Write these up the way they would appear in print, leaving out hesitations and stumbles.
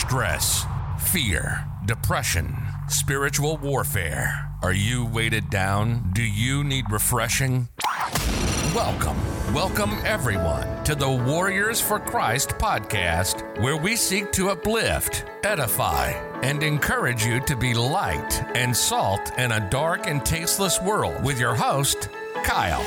stress, fear, depression, spiritual warfare. Are you weighted down? Do you need refreshing? Welcome everyone to the Warriors for Christ podcast, where we seek to uplift, edify, and encourage you to be light and salt in a dark and tasteless world with your host, Kyle.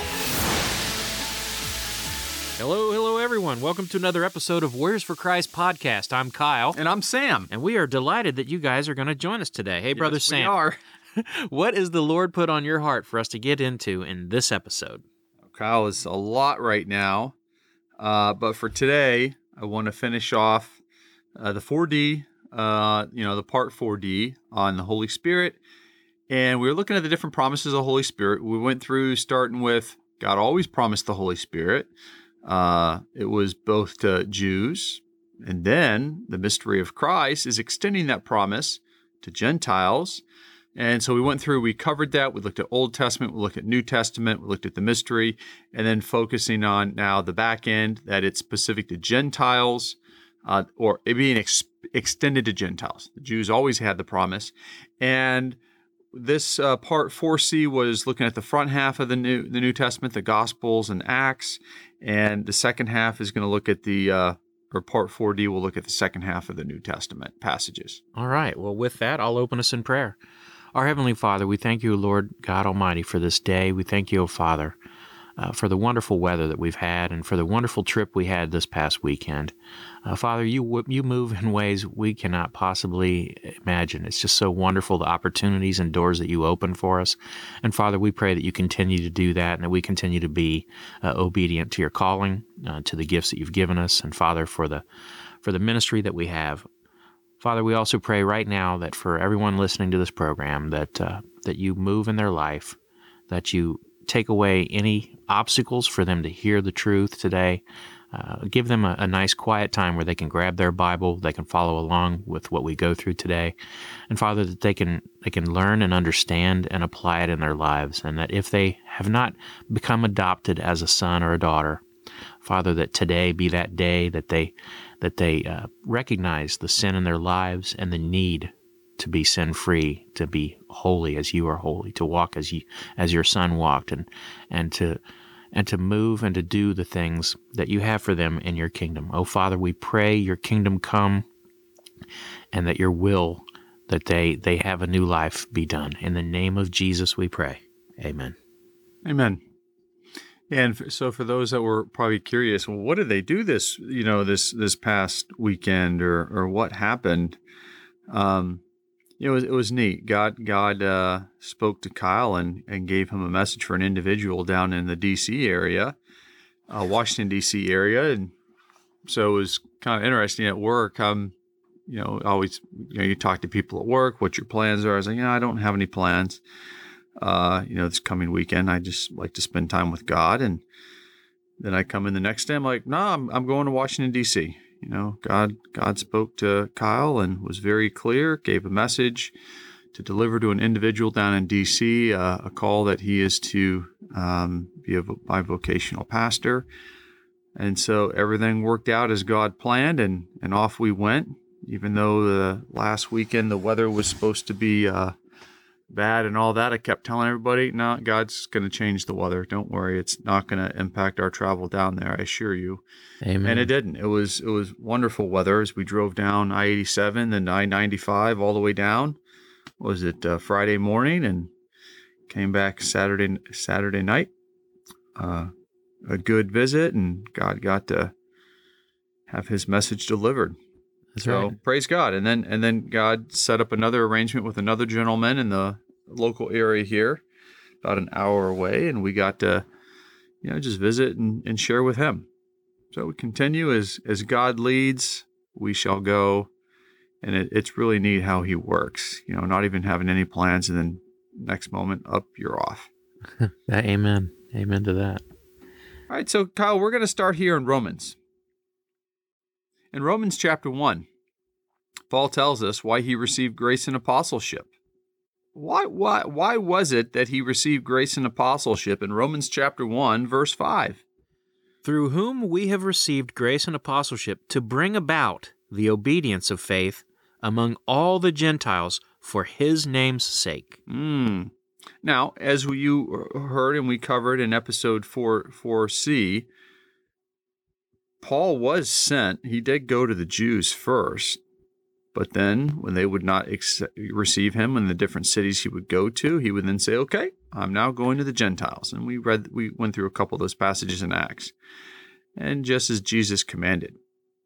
Hello, everyone. Welcome to another episode of Warriors for Christ podcast. I'm Kyle. And I'm Sam. And we are delighted that you guys are going to join us today. Hey, Brother Sam. We are. What is the Lord put on your heart for us to get into in this episode? Kyle, is a lot right now. But for today, I want to finish off the 4D, the part 4D on the Holy Spirit. And we were looking at the different promises of the Holy Spirit. We went through starting with God always promised the Holy Spirit. It was both to Jews, and then the mystery of Christ is extending that promise to Gentiles. And so we went through, we covered that. We looked at Old Testament, we looked at New Testament, we looked at the mystery, and then focusing on now the back end, that it's specific to Gentiles, or it being extended to Gentiles. The Jews always had the promise. And this part 4C was looking at the front half of the New Testament, the Gospels and Acts, and the second half is going to look at part 4D will look at the second half of the New Testament passages. All right. Well, with that, I'll open us in prayer. Our Heavenly Father, we thank you, Lord God Almighty, for this day. We thank you, O Father, for the wonderful weather that we've had and for the wonderful trip we had this past weekend. Father, you move in ways we cannot possibly imagine. It's just so wonderful, the opportunities and doors that you open for us. And Father, we pray that you continue to do that and that we continue to be obedient to your calling, to the gifts that you've given us, and Father, for the ministry that we have. Father, we also pray right now that for everyone listening to this program, that you move in their life, that you take away any obstacles for them to hear the truth today. Give them a nice quiet time where they can grab their Bible, they can follow along with what we go through today. And Father, that they can learn and understand and apply it in their lives. And that if they have not become adopted as a son or a daughter, Father, that today be that day that they recognize the sin in their lives and the need to be sin-free, to be holy as you are holy, to walk as your Son walked, and to move and to do the things that you have for them in your kingdom. Oh, Father, we pray your kingdom come and that your will, that they have a new life be done. In the name of Jesus we pray. Amen. Amen. And so for those that were probably curious, well, what did they do this past weekend, or what happened? It was neat. God spoke to Kyle and gave him a message for an individual down in the D.C. area, Washington, D.C. area. And so it was kind of interesting at work. Always, you talk to people at work, what your plans are. I was like, I don't have any plans. This coming weekend, I just like to spend time with God. And then I come in the next day, I'm like, I'm going to Washington, D.C. God spoke to Kyle and was very clear, gave a message to deliver to an individual down in D.C., a call that he is to be a bivocational pastor. And so everything worked out as God planned, and off we went. Even though the last weekend the weather was supposed to be bad and all that, I kept telling everybody, no, God's going to change the weather. Don't worry. It's not going to impact our travel down there, I assure you. Amen. And it didn't. It was wonderful weather as we drove down I-87 and I-95 all the way down. Was it Friday morning, and came back Saturday night. A good visit, and God got to have his message delivered. That's so right. Praise God. And then God set up another arrangement with another gentleman in the local area here, about an hour away, and we got to, just visit and share with him. So we continue as God leads, we shall go. And it's really neat how he works, not even having any plans, and then next moment up, you're off. Amen. Amen to that. All right. So Kyle, we're going to start here in Romans. In Romans chapter 1, Paul tells us why he received grace and apostleship. Why was it that he received grace and apostleship in Romans chapter 1, verse 5? Through whom we have received grace and apostleship to bring about the obedience of faith among all the Gentiles for his name's sake. Now, as you heard and we covered in episode 4C, Paul was sent. He did go to the Jews first, but then when they would not receive him in the different cities he would go to, he would then say, okay, I'm now going to the Gentiles. And we went through a couple of those passages in Acts. And just as Jesus commanded.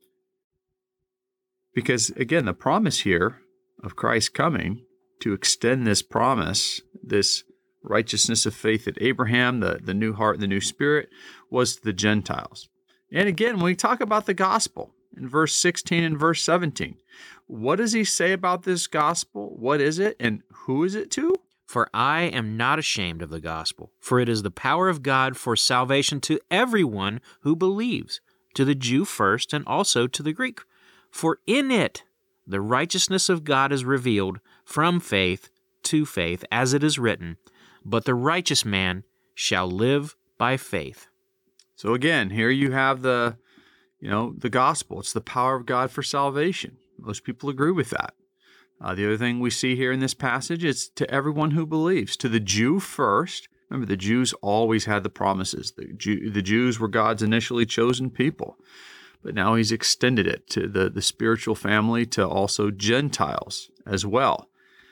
Because again, the promise here of Christ coming to extend this promise, this righteousness of faith at Abraham, the new heart, the new spirit, was to the Gentiles. And again, when we talk about the gospel in verse 16 and verse 17, what does he say about this gospel? What is it and who is it to? For I am not ashamed of the gospel, for it is the power of God for salvation to everyone who believes, to the Jew first and also to the Greek. For in it the righteousness of God is revealed from faith to faith, as it is written, but the righteous man shall live by faith. So again, here you have the gospel. It's the power of God for salvation. Most people agree with that. The other thing we see here in this passage is to everyone who believes, to the Jew first. Remember, the Jews always had the promises. The Jews were God's initially chosen people. But now he's extended it to the spiritual family, to also Gentiles as well.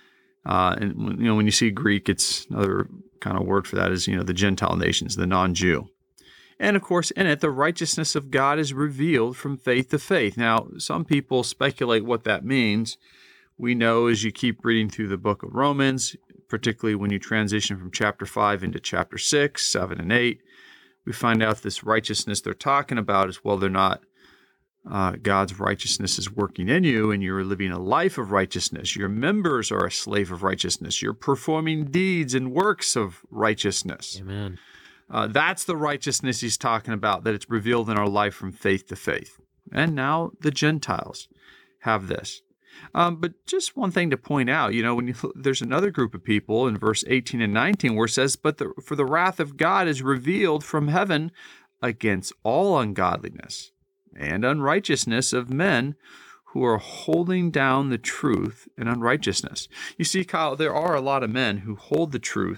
And when you see Greek, it's another kind of word for that is, the Gentile nations, the non-Jew. And of course, in it, the righteousness of God is revealed from faith to faith. Now, some people speculate what that means. We know as you keep reading through the book of Romans, particularly when you transition from chapter 5 into chapter 6, 7, and 8, we find out this righteousness they're talking about is, well, they're not God's righteousness is working in you and you're living a life of righteousness. Your members are a slave of righteousness. You're performing deeds and works of righteousness. Amen. That's the righteousness he's talking about, that it's revealed in our life from faith to faith. And now the Gentiles have this. But just one thing to point out, there's another group of people in verse 18 and 19 where it says, for the wrath of God is revealed from heaven against all ungodliness and unrighteousness of men who are holding down the truth in unrighteousness. You see, Kyle, there are a lot of men who hold the truth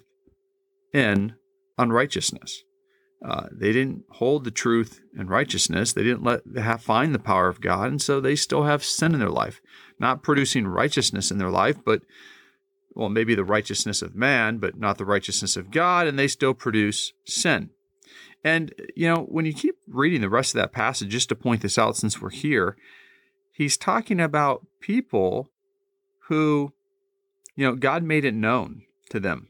in unrighteousness. They didn't hold the truth in righteousness. They didn't find the power of God, and so they still have sin in their life, not producing righteousness in their life, but, well, maybe the righteousness of man, but not the righteousness of God, and they still produce sin. And, when you keep reading the rest of that passage, just to point this out since we're here, he's talking about people who, God made it known to them.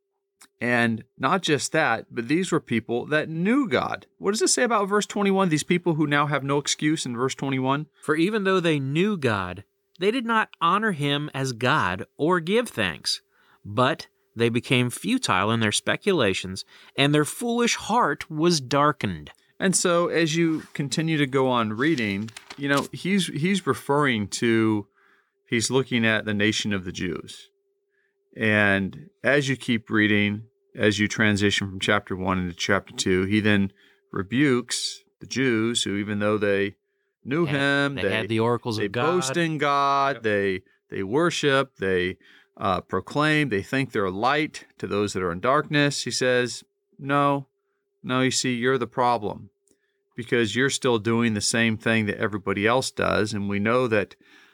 And not just that, but these were people that knew God. What does it say about verse 21? These people who now have no excuse in verse 21? For even though they knew God, they did not honor him as God or give thanks, but they became futile in their speculations, and their foolish heart was darkened. And so as you continue to go on reading, he's referring to, he's looking at the nation of the Jews. And as you keep reading, as you transition from chapter 1 into chapter 2, he then rebukes the Jews who, even though they knew him, they had the oracles of God. They boast in God, they worship, they proclaim, they think they're light to those that are in darkness. He says, no, you see, you're the problem because you're still doing the same thing that everybody else does. And we know that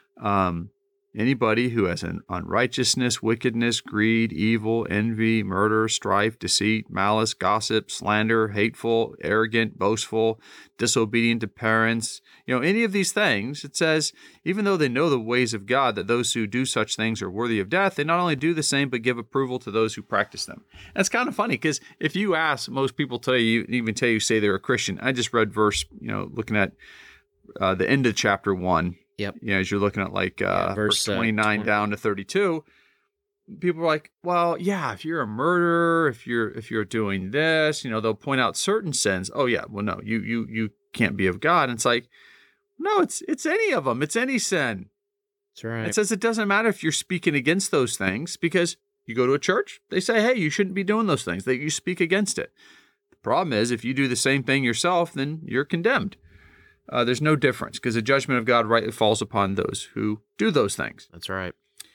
anybody who has an unrighteousness, wickedness, greed, evil, envy, murder, strife, deceit, malice, gossip, slander, hateful, arrogant, boastful, disobedient to parents, any of these things, it says, even though they know the ways of God, that those who do such things are worthy of death, they not only do the same, but give approval to those who practice them. And it's kind of funny because if you ask most people today, say they're a Christian. I just read verse, looking at the end of chapter 1. Yep. As you're looking at verse 29 down to 32, people are like, well, yeah, if you're a murderer, if you're doing this, they'll point out certain sins. Oh yeah, well no, you can't be of God. And it's like, no, it's any of them. It's any sin. That's right. It says it doesn't matter if you're speaking against those things because you go to a church, they say, hey, you shouldn't be doing those things. That you speak against it. The problem is if you do the same thing yourself, then you're condemned. There's no difference because the judgment of God rightly falls upon those who do those things. That's right.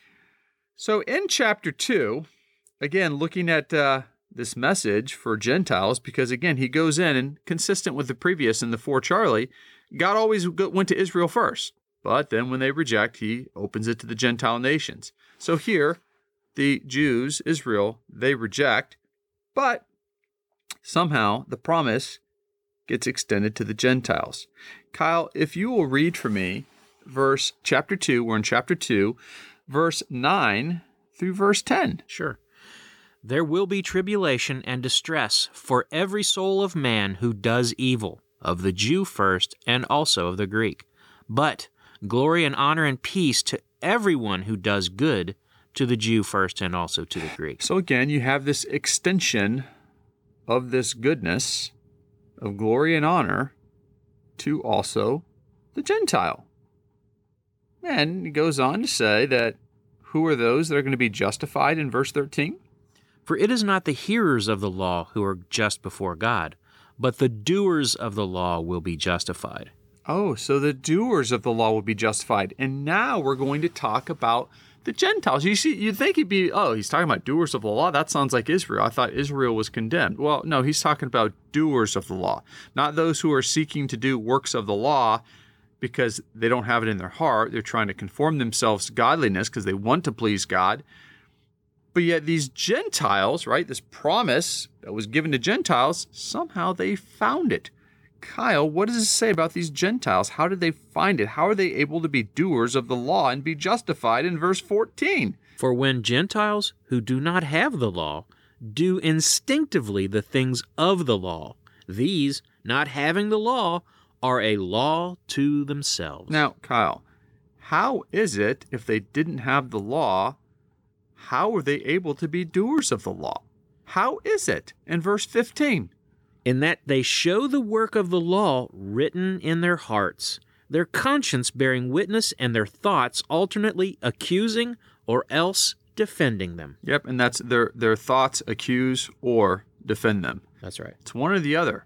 So in chapter 2, again, looking at this message for Gentiles, because again, he goes in and consistent with the previous in the 4 Charlie, God always went to Israel first. But then when they reject, he opens it to the Gentile nations. So here, the Jews, Israel, they reject, but somehow the promise gets extended to the Gentiles. Kyle, if you will read for me chapter 2, we're in chapter 2, verse 9 through verse 10. Sure. There will be tribulation and distress for every soul of man who does evil, of the Jew first and also of the Greek. But glory and honor and peace to everyone who does good, to the Jew first and also to the Greek. So again, you have this extension of this goodness of glory and honor to also the Gentile. And he goes on to say that who are those that are going to be justified in verse 13? For it is not the hearers of the law who are just before God, but the doers of the law will be justified. Oh, so the doers of the law will be justified. And now we're going to talk about the Gentiles. You see, you'd think he's talking about doers of the law. That sounds like Israel. I thought Israel was condemned. Well, no, he's talking about doers of the law, not those who are seeking to do works of the law because they don't have it in their heart. They're trying to conform themselves to godliness because they want to please God. But yet these Gentiles, right, this promise that was given to Gentiles, somehow they found it. Kyle, what does it say about these Gentiles? How did they find it? How are they able to be doers of the law and be justified in verse 14? For when Gentiles who do not have the law do instinctively the things of the law, these, not having the law, are a law to themselves. Now, Kyle, how is it if they didn't have the law, how were they able to be doers of the law? How is it? In verse 15. In that they show the work of the law written in their hearts, their conscience bearing witness and their thoughts alternately accusing or else defending them. Yep, and that's their thoughts accuse or defend them. That's right. It's one or the other.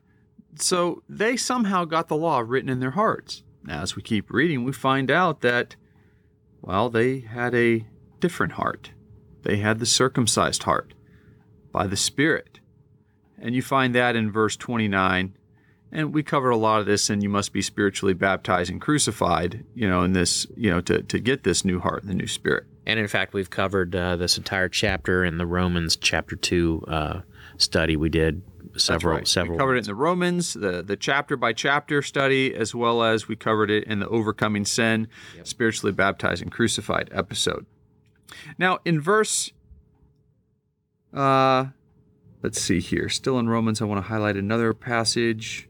So they somehow got the law written in their hearts. Now, as we keep reading, we find out that, well, they had a different heart. They had the circumcised heart by the Spirit. And you find that in verse 29. And we covered a lot of this, and you must be spiritually baptized and crucified, in this, to get this new heart, the new spirit. And in fact, we've covered this entire chapter in the Romans chapter 2 study we did several. We covered it in the Romans, the chapter by chapter study, as well as we covered it in the Overcoming Sin, Spiritually Baptized and Crucified episode. Now, in verse, let's see here. Still in Romans, I want to highlight another passage.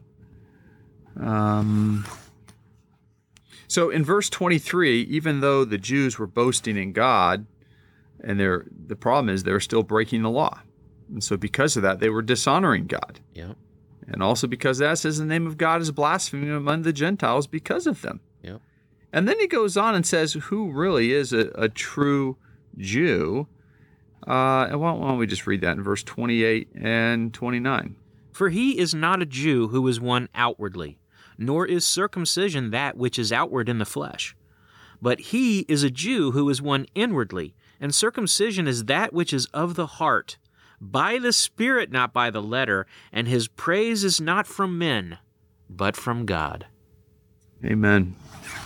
So in verse 23, even though the Jews were boasting in God, and the problem is they're still breaking the law. And so because of that, they were dishonoring God. Yeah. And also because that says the name of God is blasphemy among the Gentiles because of them. Yeah. And then he goes on and says who really is a true Jew. And why don't we just read that in verse 28 and 29. For he is not a Jew who is one outwardly, nor is circumcision that which is outward in the flesh. But he is a Jew who is one inwardly, and circumcision is that which is of the heart, by the Spirit, not by the letter, and his praise is not from men, but from God. Amen.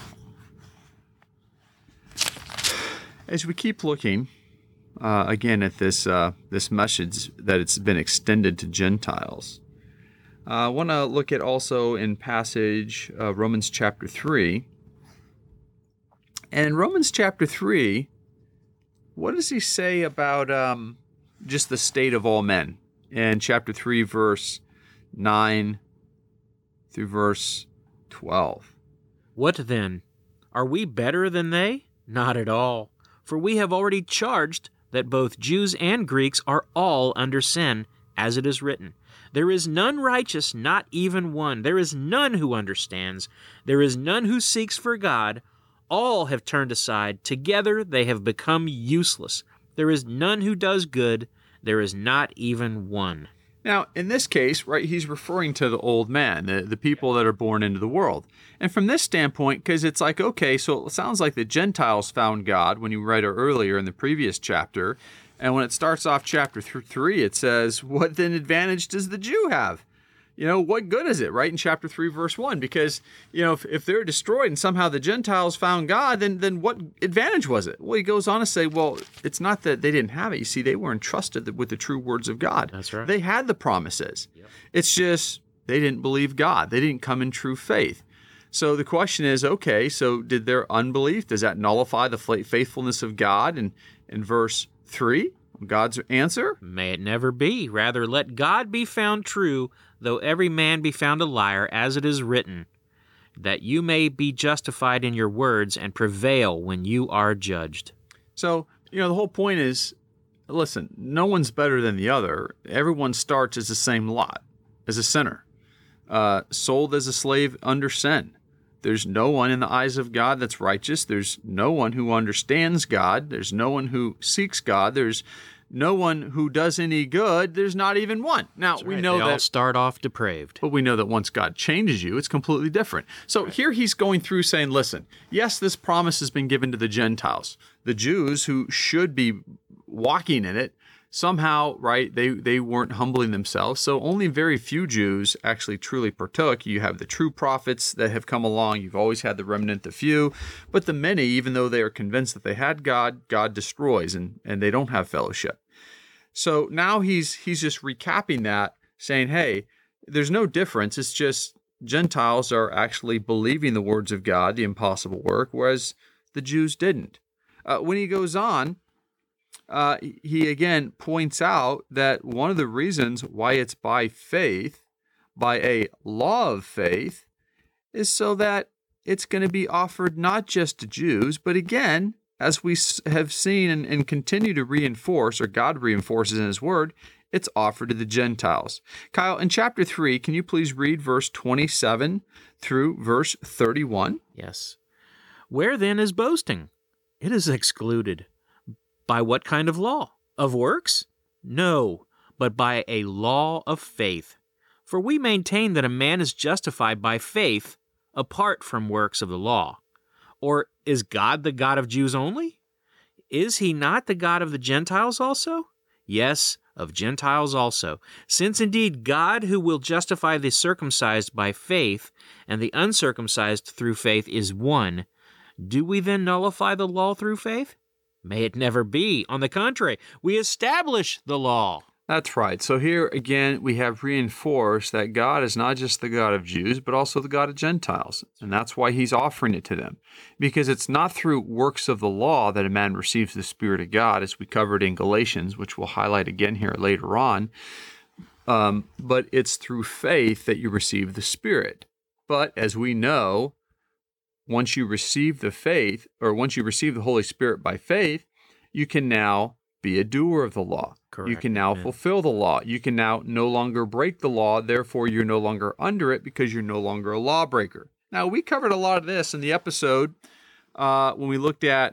As we keep looking, again, at this message that it's been extended to Gentiles, I want to look at also in passage Romans chapter 3. And in Romans chapter 3, what does he say about just the state of all men? In chapter 3, verse 9 through verse 12. What then? Are we better than they? Not at all. For we have already charged that both Jews and Greeks are all under sin, as it is written. There is none righteous, not even one. There is none who understands. There is none who seeks for God. All have turned aside. Together they have become useless. There is none who does good. There is not even one. Now, in this case, right, he's referring to the old man, the people that are born into the world. And from this standpoint, because it's like, okay, so it sounds like the Gentiles found God when you read it earlier in the previous chapter. And when it starts off chapter 3, it says, what then advantage does the Jew have? What good is it, right, in chapter 3, verse 1? Because, if they're destroyed and somehow the Gentiles found God, then what advantage was it? Well, he goes on to say, well, it's not that they didn't have it. You see, they were entrusted with the true words of God. That's right. They had the promises. Yep. It's just they didn't believe God. They didn't come in true faith. So the question is, okay, so did their unbelief, does that nullify the faithfulness of God? And in verse 3, God's answer? May it never be. Rather, let God be found true, though every man be found a liar, as it is written, that you may be justified in your words and prevail when you are judged. So, the whole point is, listen, no one's better than the other. Everyone starts as the same lot, as a sinner, sold as a slave under sin. There's no one in the eyes of God that's righteous. There's no one who understands God. There's no one who seeks God. There's no one who does any good. There's not even one. Now, That's we right. know they that all start off depraved. But we know that once God changes you, it's completely different. So here he's going through saying, listen, yes, this promise has been given to the Gentiles. The Jews who should be walking in it, somehow, right, they weren't humbling themselves. So only very few Jews actually truly partook. You have the true prophets that have come along. You've always had the remnant, the few. But the many, even though they are convinced that they had God, God destroys, and they don't have fellowship. So now he's just recapping that, saying, hey, there's no difference. It's just Gentiles are actually believing the words of God, the impossible work, whereas the Jews didn't. When he goes on, he again points out that one of the reasons why it's by faith, by a law of faith, is so that it's going to be offered not just to Jews, but again, as we have seen and continue to reinforce, or God reinforces in his word, it's offered to the Gentiles. Kyle, in chapter 3, can you please read verse 27 through verse 31? Yes. Where then is boasting? It is excluded. By what kind of law? Of works? No, but by a law of faith. For we maintain that a man is justified by faith apart from works of the law. Or is God the God of Jews only? Is he not the God of the Gentiles also? Yes, of Gentiles also. Since indeed God, who will justify the circumcised by faith and the uncircumcised through faith, is one, do we then nullify the law through faith? May it never be. On the contrary, we establish the law. That's right. So here again, we have reinforced that God is not just the God of Jews, but also the God of Gentiles. And that's why he's offering it to them. Because it's not through works of the law that a man receives the Spirit of God, as we covered in Galatians, which we'll highlight again here later on. But it's through faith that you receive the Spirit. But as we know, once you receive the faith, or once you receive the Holy Spirit by faith, you can now be a doer of the law. Correct. You can now fulfill the law. You can now no longer break the law. Therefore, you're no longer under it because you're no longer a lawbreaker. Now, we covered a lot of this in the episode when we looked at,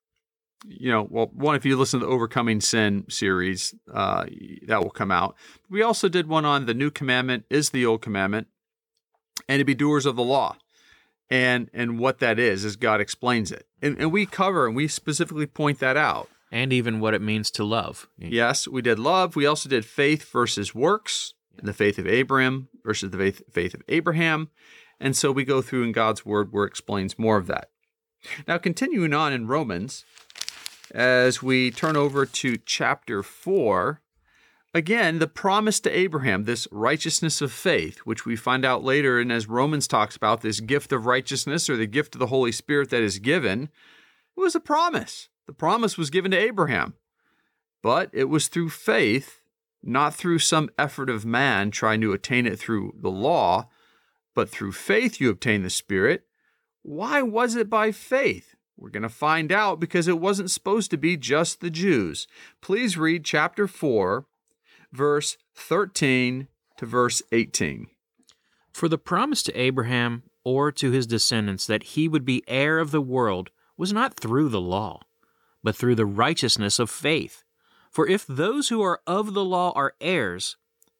one, if you listen to the Overcoming Sin series, that will come out. We also did one on the new commandment is the old commandment, and to be doers of the law. And what that is, as God explains it. And we cover and we specifically point that out. And even what it means to love. Yes, we did love. We also did faith versus works, the faith of Abraham versus the faith of Abraham. And so we go through in God's word where it explains more of that. Now, continuing on in Romans, as we turn over to chapter 4, again, the promise to Abraham, this righteousness of faith, which we find out later, and as Romans talks about, this gift of righteousness or the gift of the Holy Spirit that is given, it was a promise. The promise was given to Abraham, but it was through faith, not through some effort of man trying to attain it through the law, but through faith you obtain the Spirit. Why was it by faith? We're going to find out because it wasn't supposed to be just the Jews. Please read chapter 4, verse 13 to verse 18. For the promise to Abraham or to his descendants that he would be heir of the world was not through the law, but through the righteousness of faith. For if those who are of the law are heirs,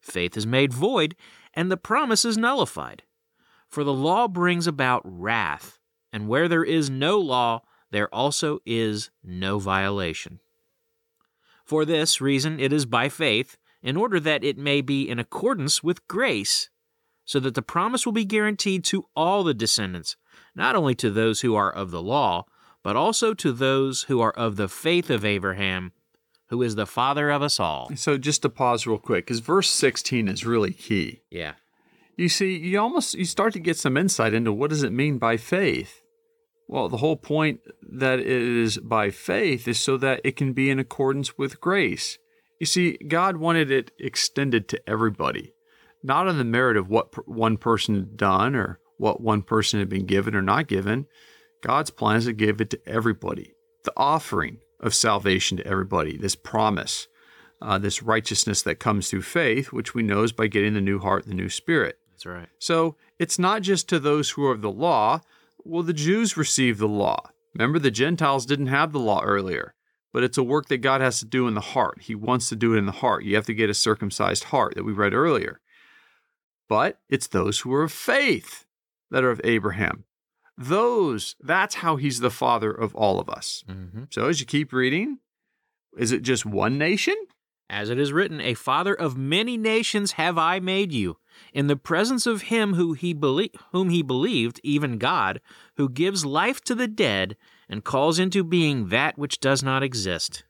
faith is made void, and the promise is nullified. For the law brings about wrath, and where there is no law, there also is no violation. For this reason it is by faith, in order that it may be in accordance with grace, so that the promise will be guaranteed to all the descendants, not only to those who are of the law, but also to those who are of the faith of Abraham, who is the father of us all. So just to pause real quick, because verse 16 is really key. Yeah. You see, you start to get some insight into what does it mean by faith. Well, the whole point that it is by faith is so that it can be in accordance with grace. You see, God wanted it extended to everybody, not on the merit of what one person had done or what one person had been given or not given. God's plan is to give it to everybody, the offering of salvation to everybody, this promise, this righteousness that comes through faith, which we know is by getting the new heart, the new spirit. That's right. So it's not just to those who are of the law. Well, the Jews received the law. Remember, the Gentiles didn't have the law earlier, but it's a work that God has to do in the heart. He wants to do it in the heart. You have to get a circumcised heart that we read earlier. But it's those who are of faith that are of Abraham. That's how he's the father of all of us. Mm-hmm. So as you keep reading, is it just one nation? As it is written, a father of many nations have I made you, in the presence of him whom he believed, even God, who gives life to the dead and calls into being that which does not exist.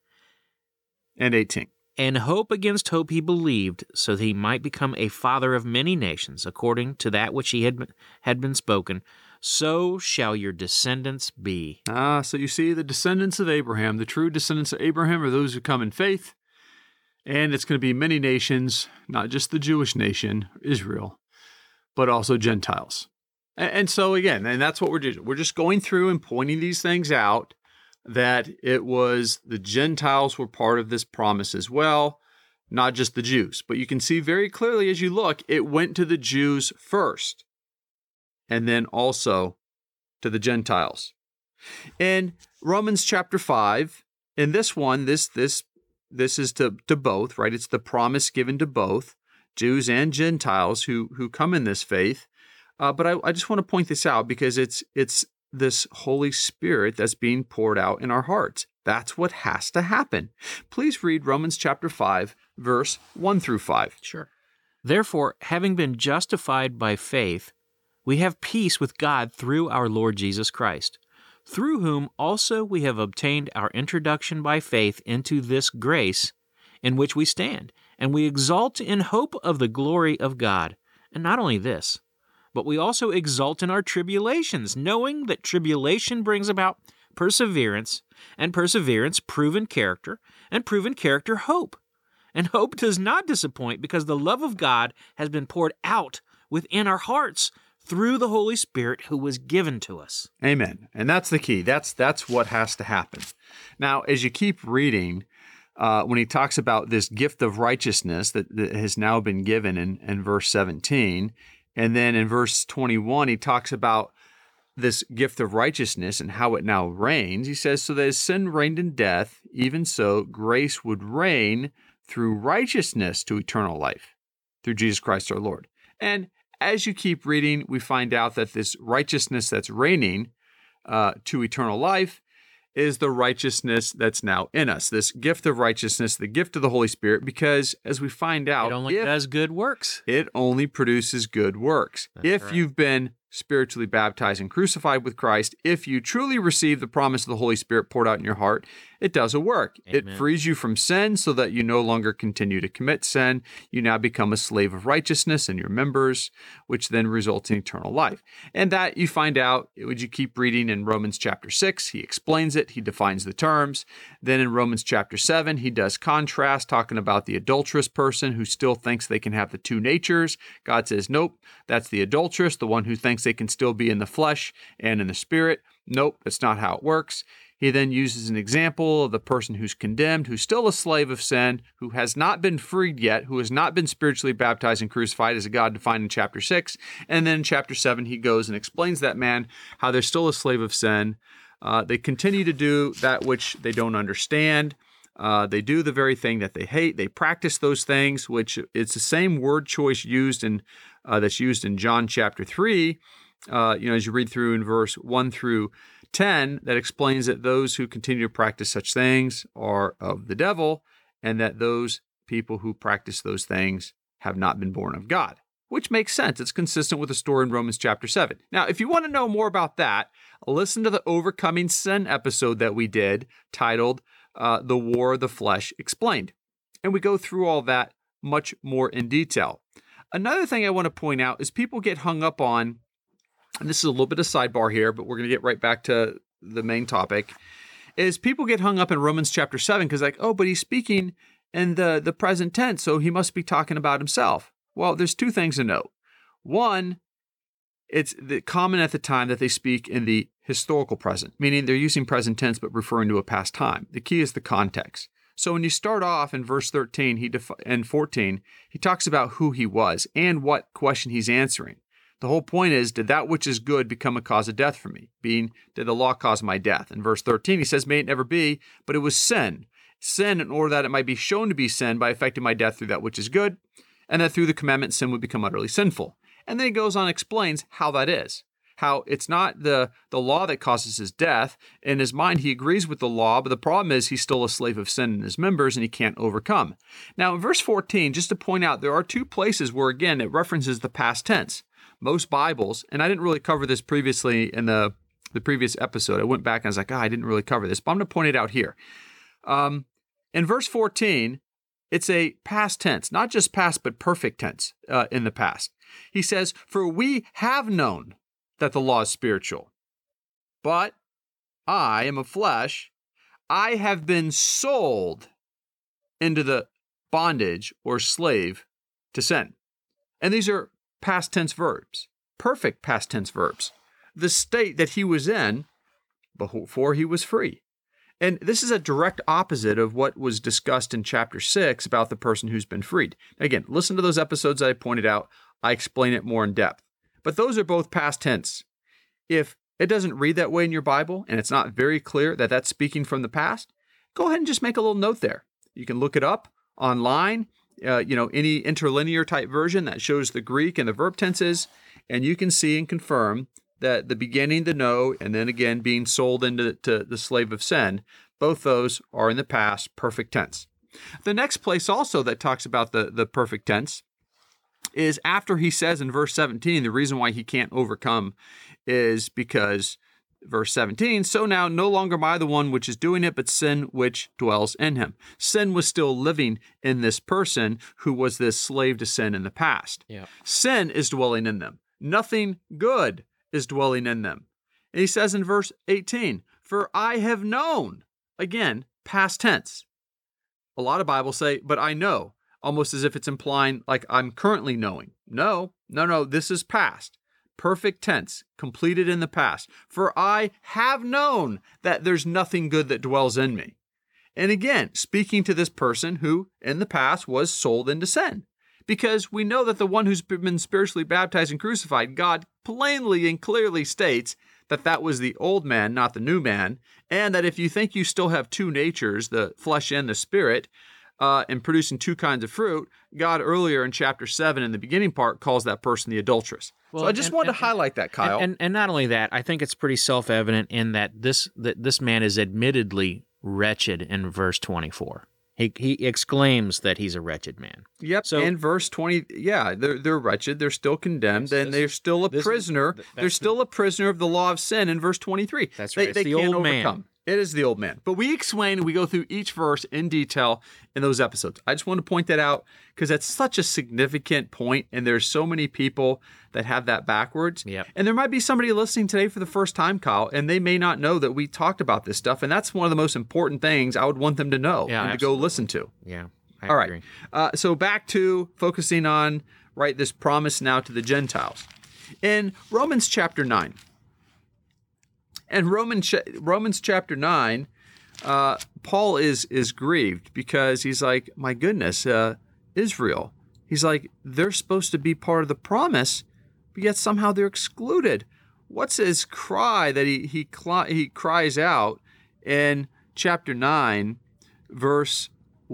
And 18. And hope against hope he believed, so that he might become a father of many nations, according to that which he had been spoken. So shall your descendants be. So you see, the descendants of Abraham, the true descendants of Abraham are those who come in faith. And it's going to be many nations, not just the Jewish nation, Israel, but also Gentiles. And so again, and that's what we're doing. We're just going through and pointing these things out, that it was the Gentiles were part of this promise as well, not just the Jews. But you can see very clearly as you look, it went to the Jews first, and then also to the Gentiles. In Romans chapter 5, in this one, this is to both, right? It's the promise given to both Jews and Gentiles who come in this faith. But I just want to point this out because it's this Holy Spirit that's being poured out in our hearts. That's what has to happen. Please read Romans chapter 5, verse 1 through 5. Sure. Therefore, having been justified by faith, we have peace with God through our Lord Jesus Christ, through whom also we have obtained our introduction by faith into this grace in which we stand, and we exult in hope of the glory of God. And not only this, but we also exult in our tribulations, knowing that tribulation brings about perseverance, and perseverance proven character, and proven character hope. And hope does not disappoint, because the love of God has been poured out within our hearts through the Holy Spirit who was given to us. Amen. And that's the key. That's what has to happen. Now, as you keep reading, when he talks about this gift of righteousness that has now been given in verse 17, and then in verse 21, he talks about this gift of righteousness and how it now reigns. He says, so that as sin reigned in death, even so grace would reign through righteousness to eternal life, through Jesus Christ our Lord. And as you keep reading, we find out that this righteousness that's reigning to eternal life is the righteousness that's now in us, this gift of righteousness, the gift of the Holy Spirit, because as we find out, it only does good works. It only produces good works. If right. You've been spiritually baptized and crucified with Christ, if you truly receive the promise of the Holy Spirit poured out in your heart, it does a work. Amen. It frees you from sin so that you no longer continue to commit sin. You now become a slave of righteousness in your members, which then results in eternal life. And that you find out, would you keep reading in Romans chapter 6, he explains it, he defines the terms. Then in Romans chapter 7, he does contrast, talking about the adulterous person who still thinks they can have the two natures. God says, nope, that's the adulteress, the one who thinks they can still be in the flesh and in the spirit. Nope, that's not how it works. He then uses an example of the person who's condemned, who's still a slave of sin, who has not been freed yet, who has not been spiritually baptized and crucified as God defined in chapter 6. And then in chapter 7, he goes and explains that man, how they're still a slave of sin. They continue to do that which they don't understand. They do the very thing that they hate. They practice those things, which it's the same word choice used in that's used in John chapter 3. As you read through in verse 1 through 10, that explains that those who continue to practice such things are of the devil, and that those people who practice those things have not been born of God, which makes sense. It's consistent with the story in Romans chapter 7. Now, if you want to know more about that, listen to the Overcoming Sin episode that we did titled The War of the Flesh Explained. And we go through all that much more in detail. Another thing I want to point out is people get hung up on, and this is a little bit of sidebar here, but we're going to get right back to the main topic, is people get hung up in Romans chapter 7 because but he's speaking in the present tense, so he must be talking about himself. Well, there's two things to note. One, it's common at the time that they speak in the historical present, meaning they're using present tense but referring to a past time. The key is the context. So when you start off in verse 13 and 14, he talks about who he was and what question he's answering. The whole point is, did that which is good become a cause of death for me? Being, did the law cause my death? In verse 13, he says, may it never be, but it was sin. Sin in order that it might be shown to be sin by effecting my death through that which is good, and that through the commandment sin would become utterly sinful. And then he goes on and explains how that is. How it's not the law that causes his death. In his mind, he agrees with the law, but the problem is he's still a slave of sin in his members and he can't overcome. Now, in verse 14, just to point out, there are two places where, again, it references the past tense. Most Bibles, and I didn't really cover this previously in the previous episode. I went back and I was like, I didn't really cover this, but I'm going to point it out here. In verse 14, it's a past tense, not just past, but perfect tense in the past. He says, for we have known that the law is spiritual, but I am of flesh. I have been sold into the bondage or slave to sin. And these are past tense verbs, perfect past tense verbs. The state that he was in before he was free. And this is a direct opposite of what was discussed in chapter 6 about the person who's been freed. Again, listen to those episodes that I pointed out. I explain it more in depth. But those are both past tense. If it doesn't read that way in your Bible, and it's not very clear that that's speaking from the past, go ahead and just make a little note there. You can look it up online, any interlinear type version that shows the Greek and the verb tenses, and you can see and confirm that the beginning, the know, and then again being sold into the slave of sin, both those are in the past, perfect tense. The next place also that talks about the perfect tense is after he says in verse 17, the reason why he can't overcome is because, verse 17, so now no longer am I the one which is doing it, but sin which dwells in him. Sin was still living in this person who was this slave to sin in the past. Yeah. Sin is dwelling in them. Nothing good is dwelling in them. And he says in verse 18, for I have known, again, past tense. A lot of Bibles say, but I know, almost as if it's implying like I'm currently knowing. No, this is past. Perfect tense, completed in the past. For I have known that there's nothing good that dwells in me. And again, speaking to this person who in the past was sold into sin. Because we know that the one who's been spiritually baptized and crucified, God plainly and clearly states that was the old man, not the new man, and that if you think you still have two natures, the flesh and the spirit, and producing two kinds of fruit, God earlier in chapter 7 in the beginning part calls that person the adulteress. Well, so I just wanted to highlight that, Kyle. And not only that, I think it's pretty self-evident in that this man is admittedly wretched in verse 24. He exclaims that he's a wretched man. Yep. So in verse 20, they're wretched. They're still condemned, and they're still a prisoner. They're still a prisoner of the law of sin in verse 23. That's right. They the can't old overcome. Man. It is the old man. But we explain and we go through each verse in detail in those episodes. I just want to point that out because that's such a significant point, and there's so many people that have that backwards. Yep. And there might be somebody listening today for the first time, Kyle, and they may not know that we talked about this stuff, and that's one of the most important things I would want them to know and to go listen to. Yeah, I agree. So back to focusing on, this promise now to the Gentiles. In Romans chapter 9, and Romans chapter 9, Paul is grieved because he's like, my goodness, Israel. He's like, they're supposed to be part of the promise, but yet somehow they're excluded. What's his cry that he cries out in chapter 9, verse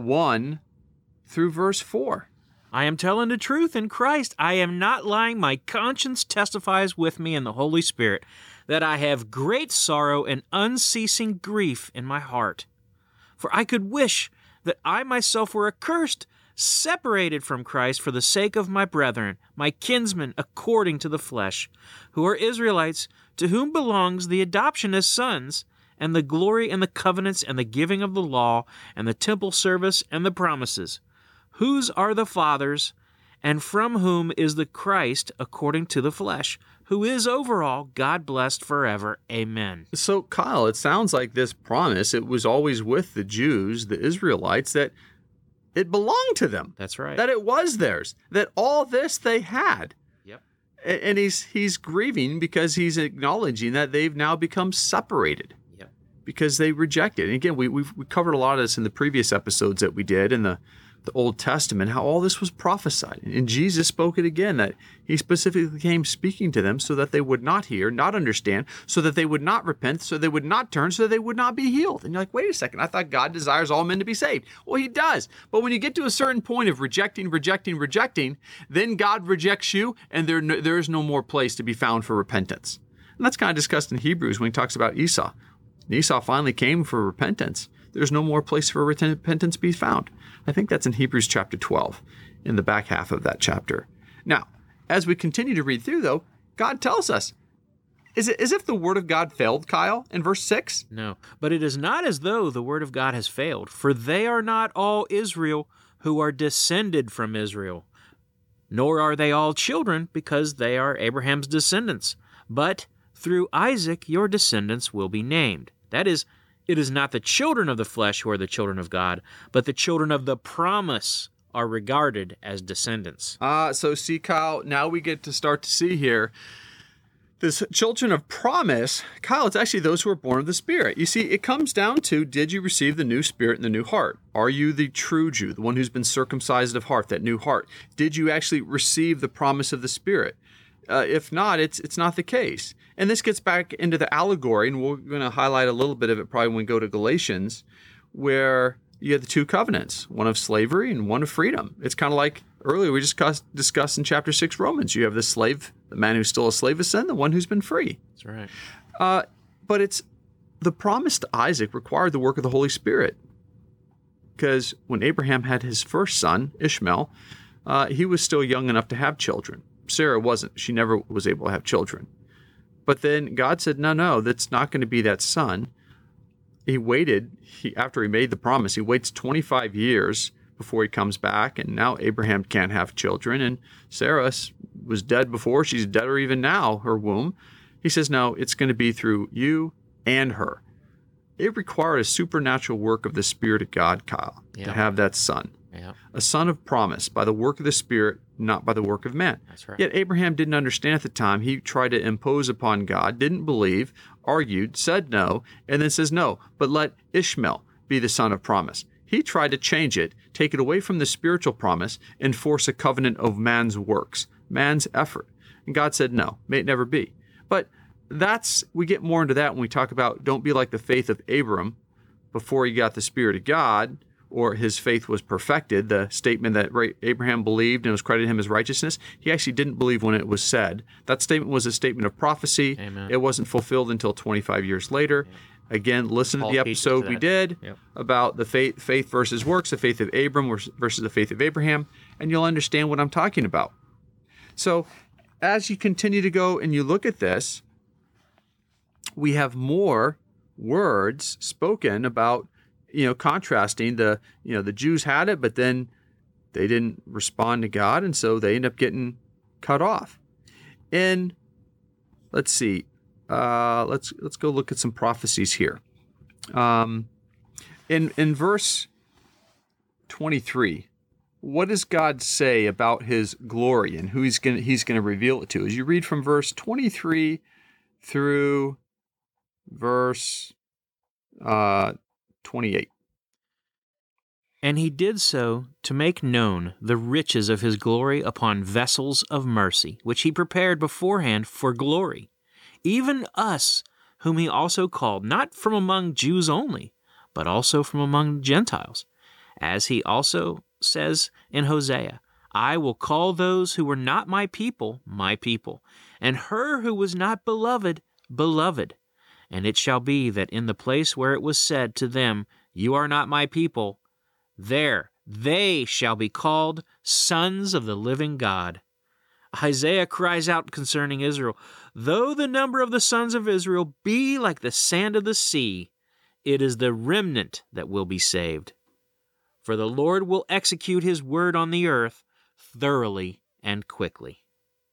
1 through verse 4. I am telling the truth in Christ. I am not lying. My conscience testifies with me in the Holy Spirit that I have great sorrow and unceasing grief in my heart. For I could wish that I myself were accursed, separated from Christ for the sake of my brethren, my kinsmen according to the flesh, who are Israelites, to whom belongs the adoption as sons, and the glory and the covenants and the giving of the law, and the temple service and the promises, whose are the fathers, and from whom is the Christ according to the flesh, who is over all, God blessed forever. Amen. So, Kyle, it sounds like this promise, it was always with the Jews, the Israelites, that it belonged to them. That's right. That it was theirs. That all this they had. Yep. And he's grieving because he's acknowledging that they've now become separated. Yep. Because they rejected. And again, we covered a lot of this in the previous episodes that we did in the Old Testament, how all this was prophesied. And Jesus spoke it again, that he specifically came speaking to them so that they would not hear, not understand, so that they would not repent, so they would not turn, so that they would not be healed. And you're like, wait a second, I thought God desires all men to be saved. Well, he does. But when you get to a certain point of rejecting, then God rejects you, and there is no more place to be found for repentance. And that's kind of discussed in Hebrews when he talks about Esau. And Esau finally came for repentance. There's no more place for repentance to be found. I think that's in Hebrews chapter 12, in the back half of that chapter. Now, as we continue to read through, though, God tells us, is it as if the word of God failed, Kyle, in verse 6? No, but it is not as though the word of God has failed, for they are not all Israel who are descended from Israel, nor are they all children, because they are Abraham's descendants. But through Isaac your descendants will be named. That is, it is not the children of the flesh who are the children of God, but the children of the promise are regarded as descendants. So see, Kyle, now we get to start to see here, this children of promise, Kyle, it's actually those who are born of the Spirit. You see, it comes down to, did you receive the new spirit and the new heart? Are you the true Jew, the one who's been circumcised of heart, that new heart? Did you actually receive the promise of the Spirit? If not, it's not the case. And this gets back into the allegory, and we're going to highlight a little bit of it probably when we go to Galatians, where you have the two covenants, one of slavery and one of freedom. It's kind of like earlier we just discussed in chapter 6 Romans. You have the slave, the man who's still a slave of sin, the one who's been free. That's right. But it's the promise to Isaac required the work of the Holy Spirit. Because when Abraham had his first son, Ishmael, he was still young enough to have children. Sarah wasn't. She never was able to have children. But then God said, no, that's not going to be that son. He waited, after he made the promise, he waits 25 years before he comes back, and now Abraham can't have children, and Sarah was dead before, she's deader even now, her womb. He says, no, it's going to be through you and her. It required a supernatural work of the Spirit of God, Kyle, to have that son. Yeah. A son of promise by the work of the Spirit, not by the work of man. That's right. Yet Abraham didn't understand at the time. He tried to impose upon God, didn't believe, argued, said no, and then says no, but let Ishmael be the son of promise. He tried to change it, take it away from the spiritual promise, and force a covenant of man's works, man's effort. And God said no, may it never be. But we get more into that when we talk about don't be like the faith of Abram before he got the Spirit of God, or his faith was perfected, the statement that Abraham believed and was credited him as righteousness, he actually didn't believe when it was said. That statement was a statement of prophecy. Amen. It wasn't fulfilled until 25 years later. Yeah. Again, listen to the episode we did about the faith versus works, the faith of Abram versus the faith of Abraham, and you'll understand what I'm talking about. So as you continue to go and you look at this, we have more words spoken about contrasting the Jews had it, but then they didn't respond to God, and so they end up getting cut off. And let's see, let's go look at some prophecies here. In verse 23, what does God say about His glory and who He's going to reveal it to? As you read from verse 23 through verse 28. And he did so to make known the riches of his glory upon vessels of mercy, which he prepared beforehand for glory, even us, whom he also called, not from among Jews only, but also from among the Gentiles. As he also says in Hosea, I will call those who were not my people, and her who was not beloved, beloved. And it shall be that in the place where it was said to them, you are not my people, there they shall be called sons of the living God. Isaiah cries out concerning Israel, though the number of the sons of Israel be like the sand of the sea, it is the remnant that will be saved. For the Lord will execute his word on the earth thoroughly and quickly.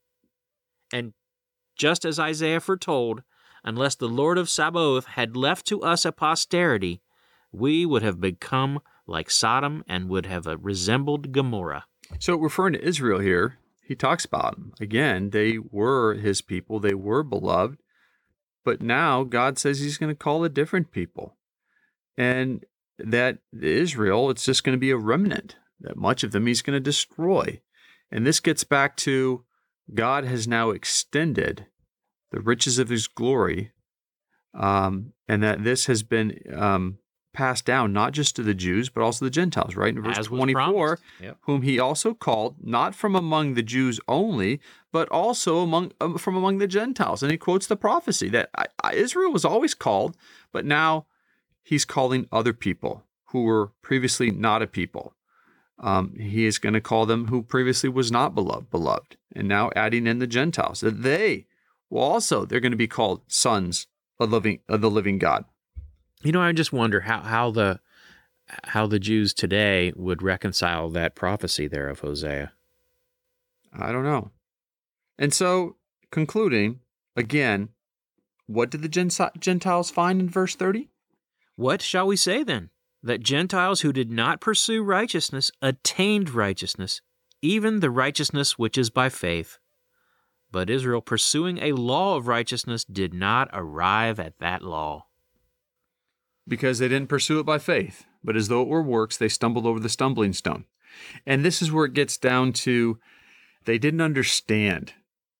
And just as Isaiah foretold, unless the Lord of Sabaoth had left to us a posterity, we would have become like Sodom and would have resembled Gomorrah. So referring to Israel here, he talks about them. Again, they were his people. They were beloved. But now God says he's going to call a different people. And that Israel, it's just going to be a remnant. That much of them he's going to destroy. And this gets back to God has now extended the riches of his glory, and that this has been passed down not just to the Jews, but also the Gentiles, right? In verse 24, whom he also called, not from among the Jews only, but also from among the Gentiles. And he quotes the prophecy that Israel was always called, but now he's calling other people who were previously not a people. He is going to call them who previously was not beloved, and now adding in the Gentiles, that they will also, they're going to be called sons of the living God. You know, I just wonder how the Jews today would reconcile that prophecy there of Hosea. I don't know. And so, concluding, again, what did the Gentiles find in verse 30? What shall we say then? That Gentiles who did not pursue righteousness attained righteousness, even the righteousness which is by faith. But Israel, pursuing a law of righteousness, did not arrive at that law. Because they didn't pursue it by faith, but as though it were works, they stumbled over the stumbling stone. And this is where it gets down to, they didn't understand.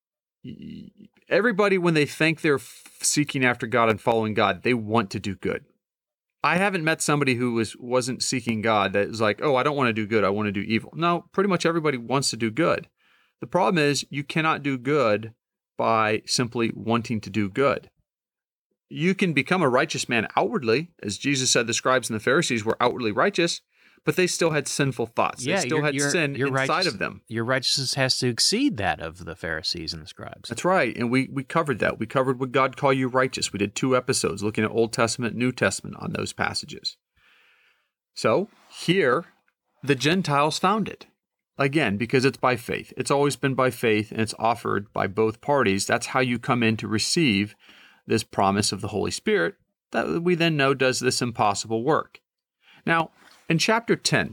Everybody, when they think they're seeking after God and following God, they want to do good. I haven't met somebody who wasn't seeking God that is like, oh, I don't want to do good, I want to do evil. No, pretty much everybody wants to do good. The problem is you cannot do good by simply wanting to do good. You can become a righteous man outwardly, as Jesus said the scribes and the Pharisees were outwardly righteous, but they still had sinful thoughts. They still had sin inside of them. Your righteousness has to exceed that of the Pharisees and the scribes. That's right, and we covered that. We covered would God call you righteous. We did 2 episodes looking at Old Testament, New Testament on those passages. So here, the Gentiles found it. Again, because it's by faith. It's always been by faith, and it's offered by both parties. That's how you come in to receive this promise of the Holy Spirit that we then know does this impossible work. Now, in chapter 10,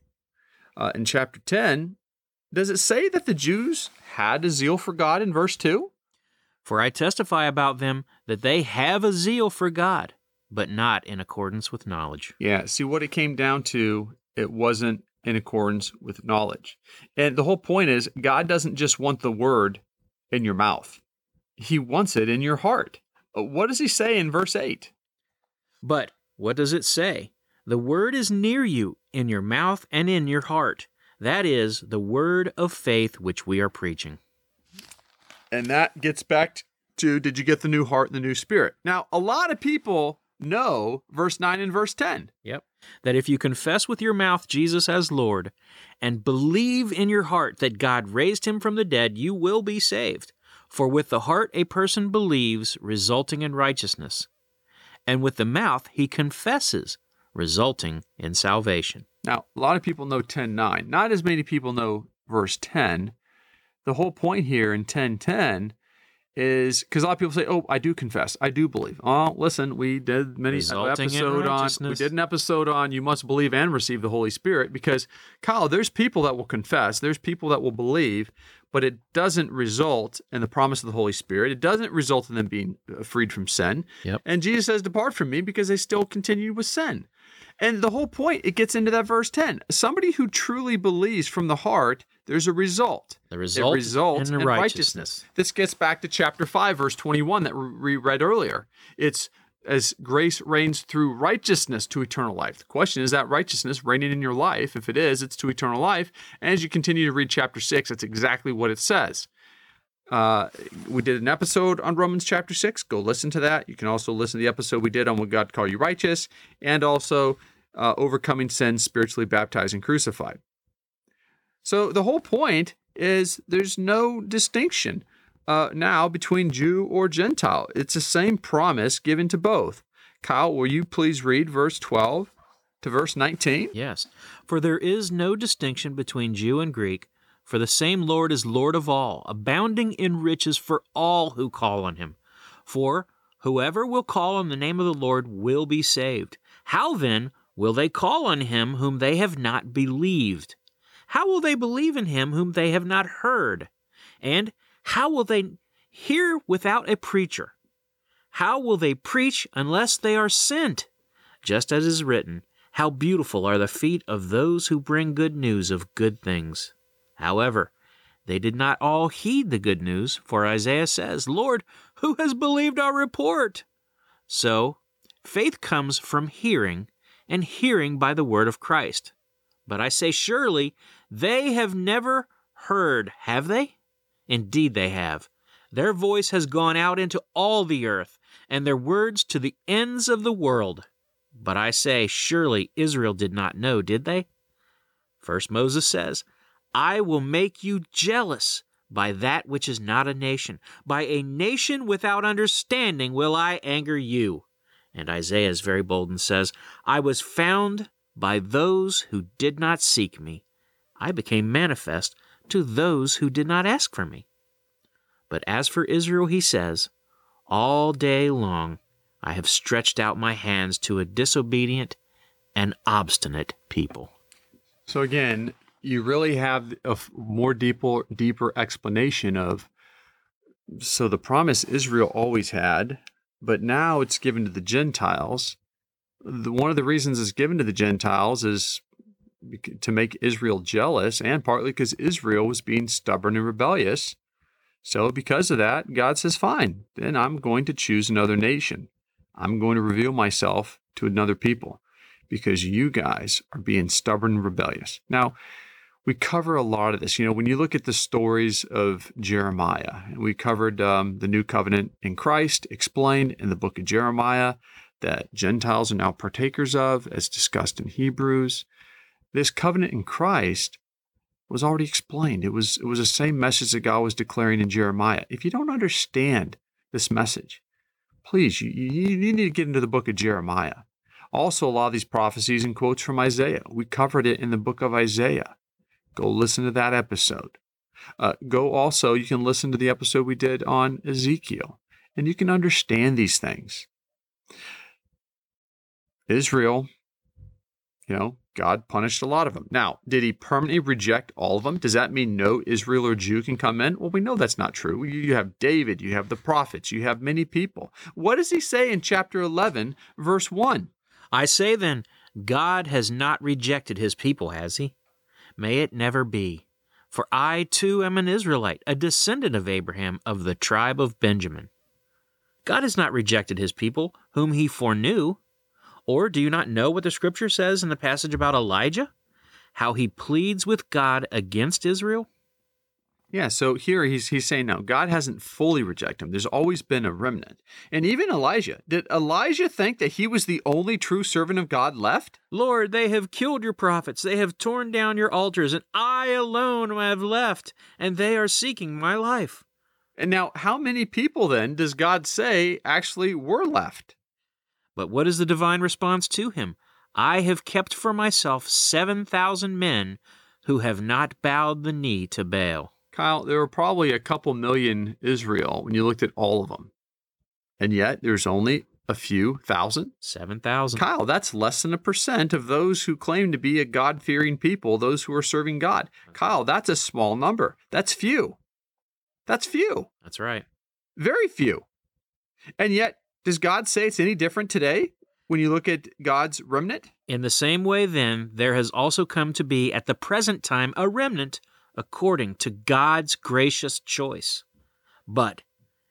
does it say that the Jews had a zeal for God in verse 2? For I testify about them that they have a zeal for God, but not in accordance with knowledge. Yeah, see what it came down to, it wasn't in accordance with knowledge. And the whole point is, God doesn't just want the word in your mouth. He wants it in your heart. What does he say in verse 8? But what does it say? The word is near you, in your mouth and in your heart. That is the word of faith which we are preaching. And that gets back to, did you get the new heart and the new spirit? Now, a lot of people know verse 9 and verse 10. Yep. That if you confess with your mouth Jesus as Lord and believe in your heart that God raised him from the dead, you will be saved. For with the heart a person believes, resulting in righteousness, and with the mouth he confesses, resulting in salvation. Now, a lot of people know 10:9. Not as many people know verse 10. The whole point here in 10:10 is, because a lot of people say, oh, I do confess, I do believe. Oh, listen, we did an episode on you must believe and receive the Holy Spirit, because, Kyle, there's people that will confess, there's people that will believe, but it doesn't result in the promise of the Holy Spirit. It doesn't result in them being freed from sin. Yep. And Jesus says, depart from me, because they still continue with sin. And the whole point, it gets into that verse 10. Somebody who truly believes from the heart, there's a result. The result results in righteousness. This gets back to chapter 5, verse 21 that we read earlier. It's as grace reigns through righteousness to eternal life. The question is that righteousness reigning in your life? If it is, it's to eternal life. And as you continue to read chapter 6, that's exactly what it says. We did an episode on Romans chapter 6. Go listen to that. You can also listen to the episode we did on what God called you righteous, and also overcoming sin, spiritually baptized and crucified. So the whole point is there's no distinction now between Jew or Gentile. It's the same promise given to both. Kyle, will you please read verse 12 to verse 19? Yes. For there is no distinction between Jew and Greek, for the same Lord is Lord of all, abounding in riches for all who call on him. For whoever will call on the name of the Lord will be saved. How then will they call on him whom they have not believed? How will they believe in him whom they have not heard? And how will they hear without a preacher? How will they preach unless they are sent? Just as is written, how beautiful are the feet of those who bring good news of good things. However, they did not all heed the good news, for Isaiah says, Lord, who has believed our report? So, faith comes from hearing, and hearing by the word of Christ. But I say, surely, they have never heard, have they? Indeed they have. Their voice has gone out into all the earth, and their words to the ends of the world. But I say, surely Israel did not know, did they? First Moses says, I will make you jealous by that which is not a nation. By a nation without understanding will I anger you. And Isaiah is very bold and says, I was found by those who did not seek me. I became manifest to those who did not ask for me. But as for Israel, he says, all day long I have stretched out my hands to a disobedient and obstinate people. So again, you really have a more deeper explanation of, so the promise Israel always had, but now it's given to the Gentiles. One of the reasons it's given to the Gentiles is to make Israel jealous, and partly because Israel was being stubborn and rebellious. So because of that, God says, fine, then I'm going to choose another nation. I'm going to reveal myself to another people because you guys are being stubborn and rebellious. Now, we cover a lot of this. You know, when you look at the stories of Jeremiah, and we covered the new covenant in Christ explained in the book of Jeremiah that Gentiles are now partakers of, as discussed in Hebrews. This covenant in Christ was already explained. It was the same message that God was declaring in Jeremiah. If you don't understand this message, please, you need to get into the book of Jeremiah. Also, a lot of these prophecies and quotes from Isaiah. We covered it in the book of Isaiah. Go listen to that episode. You can listen to the episode we did on Ezekiel, and you can understand these things. Israel, God punished a lot of them. Now, did he permanently reject all of them? Does that mean no Israel or Jew can come in? Well, we know that's not true. You have David, you have the prophets, you have many people. What does he say in chapter 11, verse 1? I say then, God has not rejected his people, has he? May it never be. For I too am an Israelite, a descendant of Abraham, of the tribe of Benjamin. God has not rejected his people, whom he foreknew. Or do you not know what the scripture says in the passage about Elijah? How he pleads with God against Israel? Yeah, so here he's saying now, God hasn't fully rejected him. There's always been a remnant. And even Elijah, did Elijah think that he was the only true servant of God left? Lord, they have killed your prophets, they have torn down your altars, and I alone have left, and they are seeking my life. And now, how many people then does God say actually were left? But what is the divine response to him? I have kept for myself 7,000 men who have not bowed the knee to Baal. Kyle, there were probably a couple million Israel when you looked at all of them. And yet there's only a few thousand. 7,000. Kyle, that's less than 1% of those who claim to be a God-fearing people, those who are serving God. Kyle, that's a small number. That's few. That's few. That's right. Very few. And yet, does God say it's any different today when you look at God's remnant? In the same way, then, there has also come to be at the present time a remnant according to God's gracious choice. But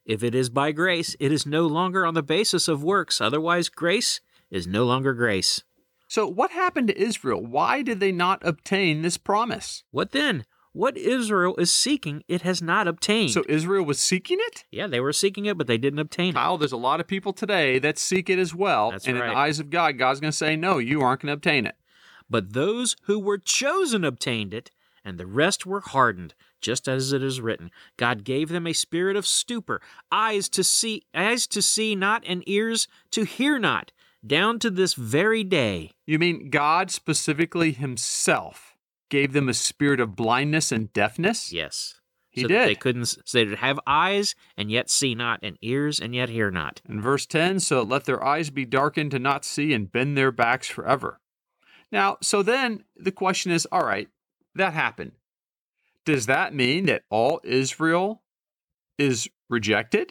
If it is by grace, it is no longer on the basis of works. Otherwise, grace is no longer grace. So what happened to Israel? Why did they not obtain this promise? What then? What Israel is seeking, it has not obtained. So Israel was seeking it? Yeah, they were seeking it, but they didn't obtain it. Kyle, there's a lot of people today that seek it as well. That's and right. in the eyes of God, God's going to say, no, you aren't going to obtain it. But those who were chosen obtained it, and the rest were hardened, just as it is written. God gave them a spirit of stupor, eyes to see not, and ears to hear not, down to this very day. You mean God specifically himself gave them a spirit of blindness and deafness? Yes. He so did. That they couldn't, so they'd have eyes and yet see not, and ears and yet hear not. In verse 10, so let their eyes be darkened to not see and bend their backs forever. Now, so then the question is, all right, that happened. Does that mean that all Israel is rejected?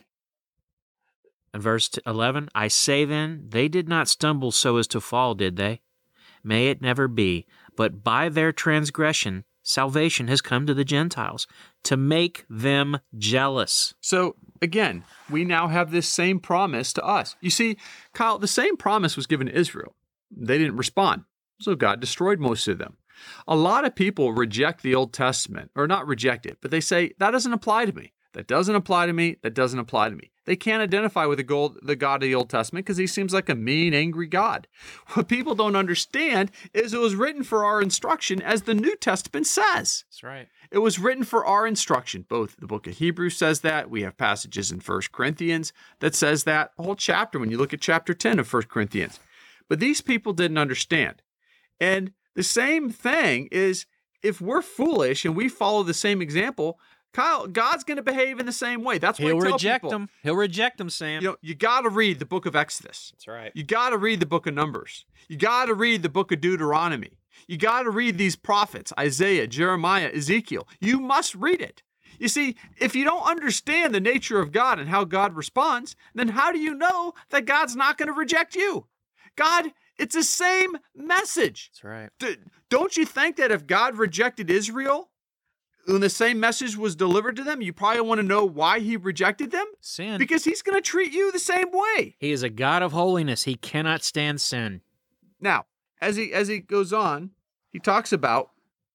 In verse 11, I say then, they did not stumble so as to fall, did they? May it never be, but by their transgression, salvation has come to the Gentiles, to make them jealous. So, again, we now have this same promise to us. You see, Kyle, the same promise was given to Israel. They didn't respond, so God destroyed most of them. A lot of people reject the Old Testament, or not reject it, but they say, that doesn't apply to me. That doesn't apply to me. That doesn't apply to me. They can't identify with the God of the Old Testament because he seems like a mean, angry God. What people don't understand is it was written for our instruction, as the New Testament says. That's right. It was written for our instruction. Both the book of Hebrews says that. We have passages in 1 Corinthians that says that. A whole chapter when you look at chapter 10 of 1 Corinthians. But these people didn't understand. And the same thing is, if we're foolish and we follow the same example, Kyle, God's going to behave in the same way. That's what He'll I tell reject people. them. He'll reject them, Sam. You know, you got to read the book of Exodus. That's right. You got to read the book of Numbers. You got to read the book of Deuteronomy. You got to read these prophets, Isaiah, Jeremiah, Ezekiel. You must read it. You see, if you don't understand the nature of God and how God responds, then how do you know that God's not going to reject you? God, it's the same message. That's right. Don't you think that if God rejected Israel, when the same message was delivered to them, you probably want to know why he rejected them? Sin. Because he's going to treat you the same way. He is a God of holiness. He cannot stand sin. Now, as he goes on, he talks about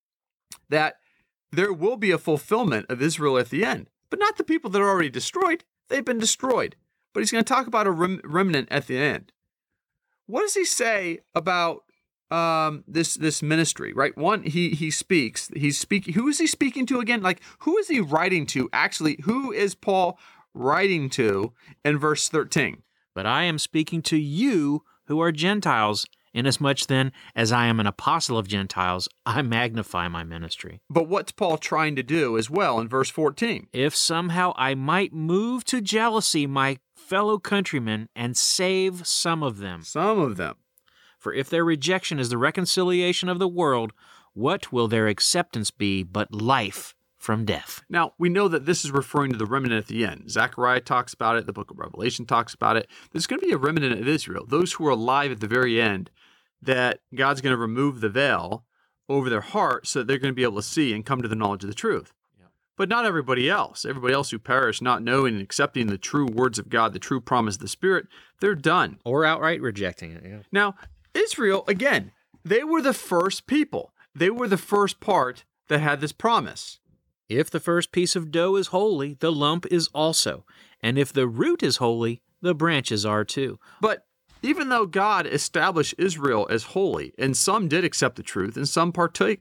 that there will be a fulfillment of Israel at the end, but not the people that are already destroyed. They've been destroyed. But he's going to talk about a remnant at the end. What does he say about this ministry, right? One, he speaks. He's speaking. Who is he speaking to again? Like, who is he writing to? Actually, who is Paul writing to in verse 13? But I am speaking to you who are Gentiles, inasmuch then as I am an apostle of Gentiles, I magnify my ministry. But what's Paul trying to do as well in verse 14? If somehow I might move to jealousy my fellow countrymen and save some of them. Some of them. For if their rejection is the reconciliation of the world, what will their acceptance be but life from death? Now, we know that this is referring to the remnant at the end. Zechariah talks about it. The book of Revelation talks about it. There's going to be a remnant of Israel, those who are alive at the very end, that God's going to remove the veil over their heart so that they're going to be able to see and come to the knowledge of the truth. Yeah. But not everybody else. Everybody else who perish, not knowing and accepting the true words of God, the true promise of the Spirit, they're done. Or outright rejecting it, yeah. Now, Israel, again, they were the first people. They were the first part that had this promise. If the first piece of dough is holy, the lump is also. And if the root is holy, the branches are too. But even though God established Israel as holy, and some did accept the truth, and some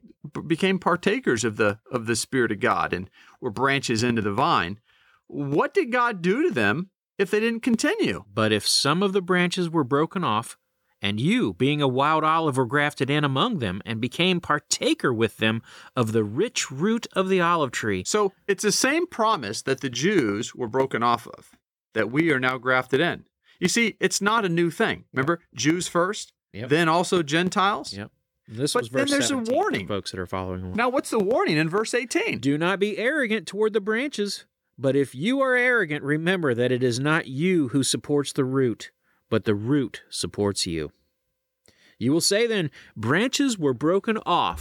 became partakers of the Spirit of God and were branches into the vine, what did God do to them if they didn't continue? But if some of the branches were broken off, and you, being a wild olive, were grafted in among them, and became partaker with them of the rich root of the olive tree. So it's the same promise that the Jews were broken off of, that we are now grafted in. You see, it's not a new thing. Remember, Jews first, then also Gentiles? Yep. This but was verse then there's 17 a warning. For folks that are following along. Now, what's the warning in verse 18? Do not be arrogant toward the branches, but if you are arrogant, remember that it is not you who supports the root, but the root supports you. You will say then, branches were broken off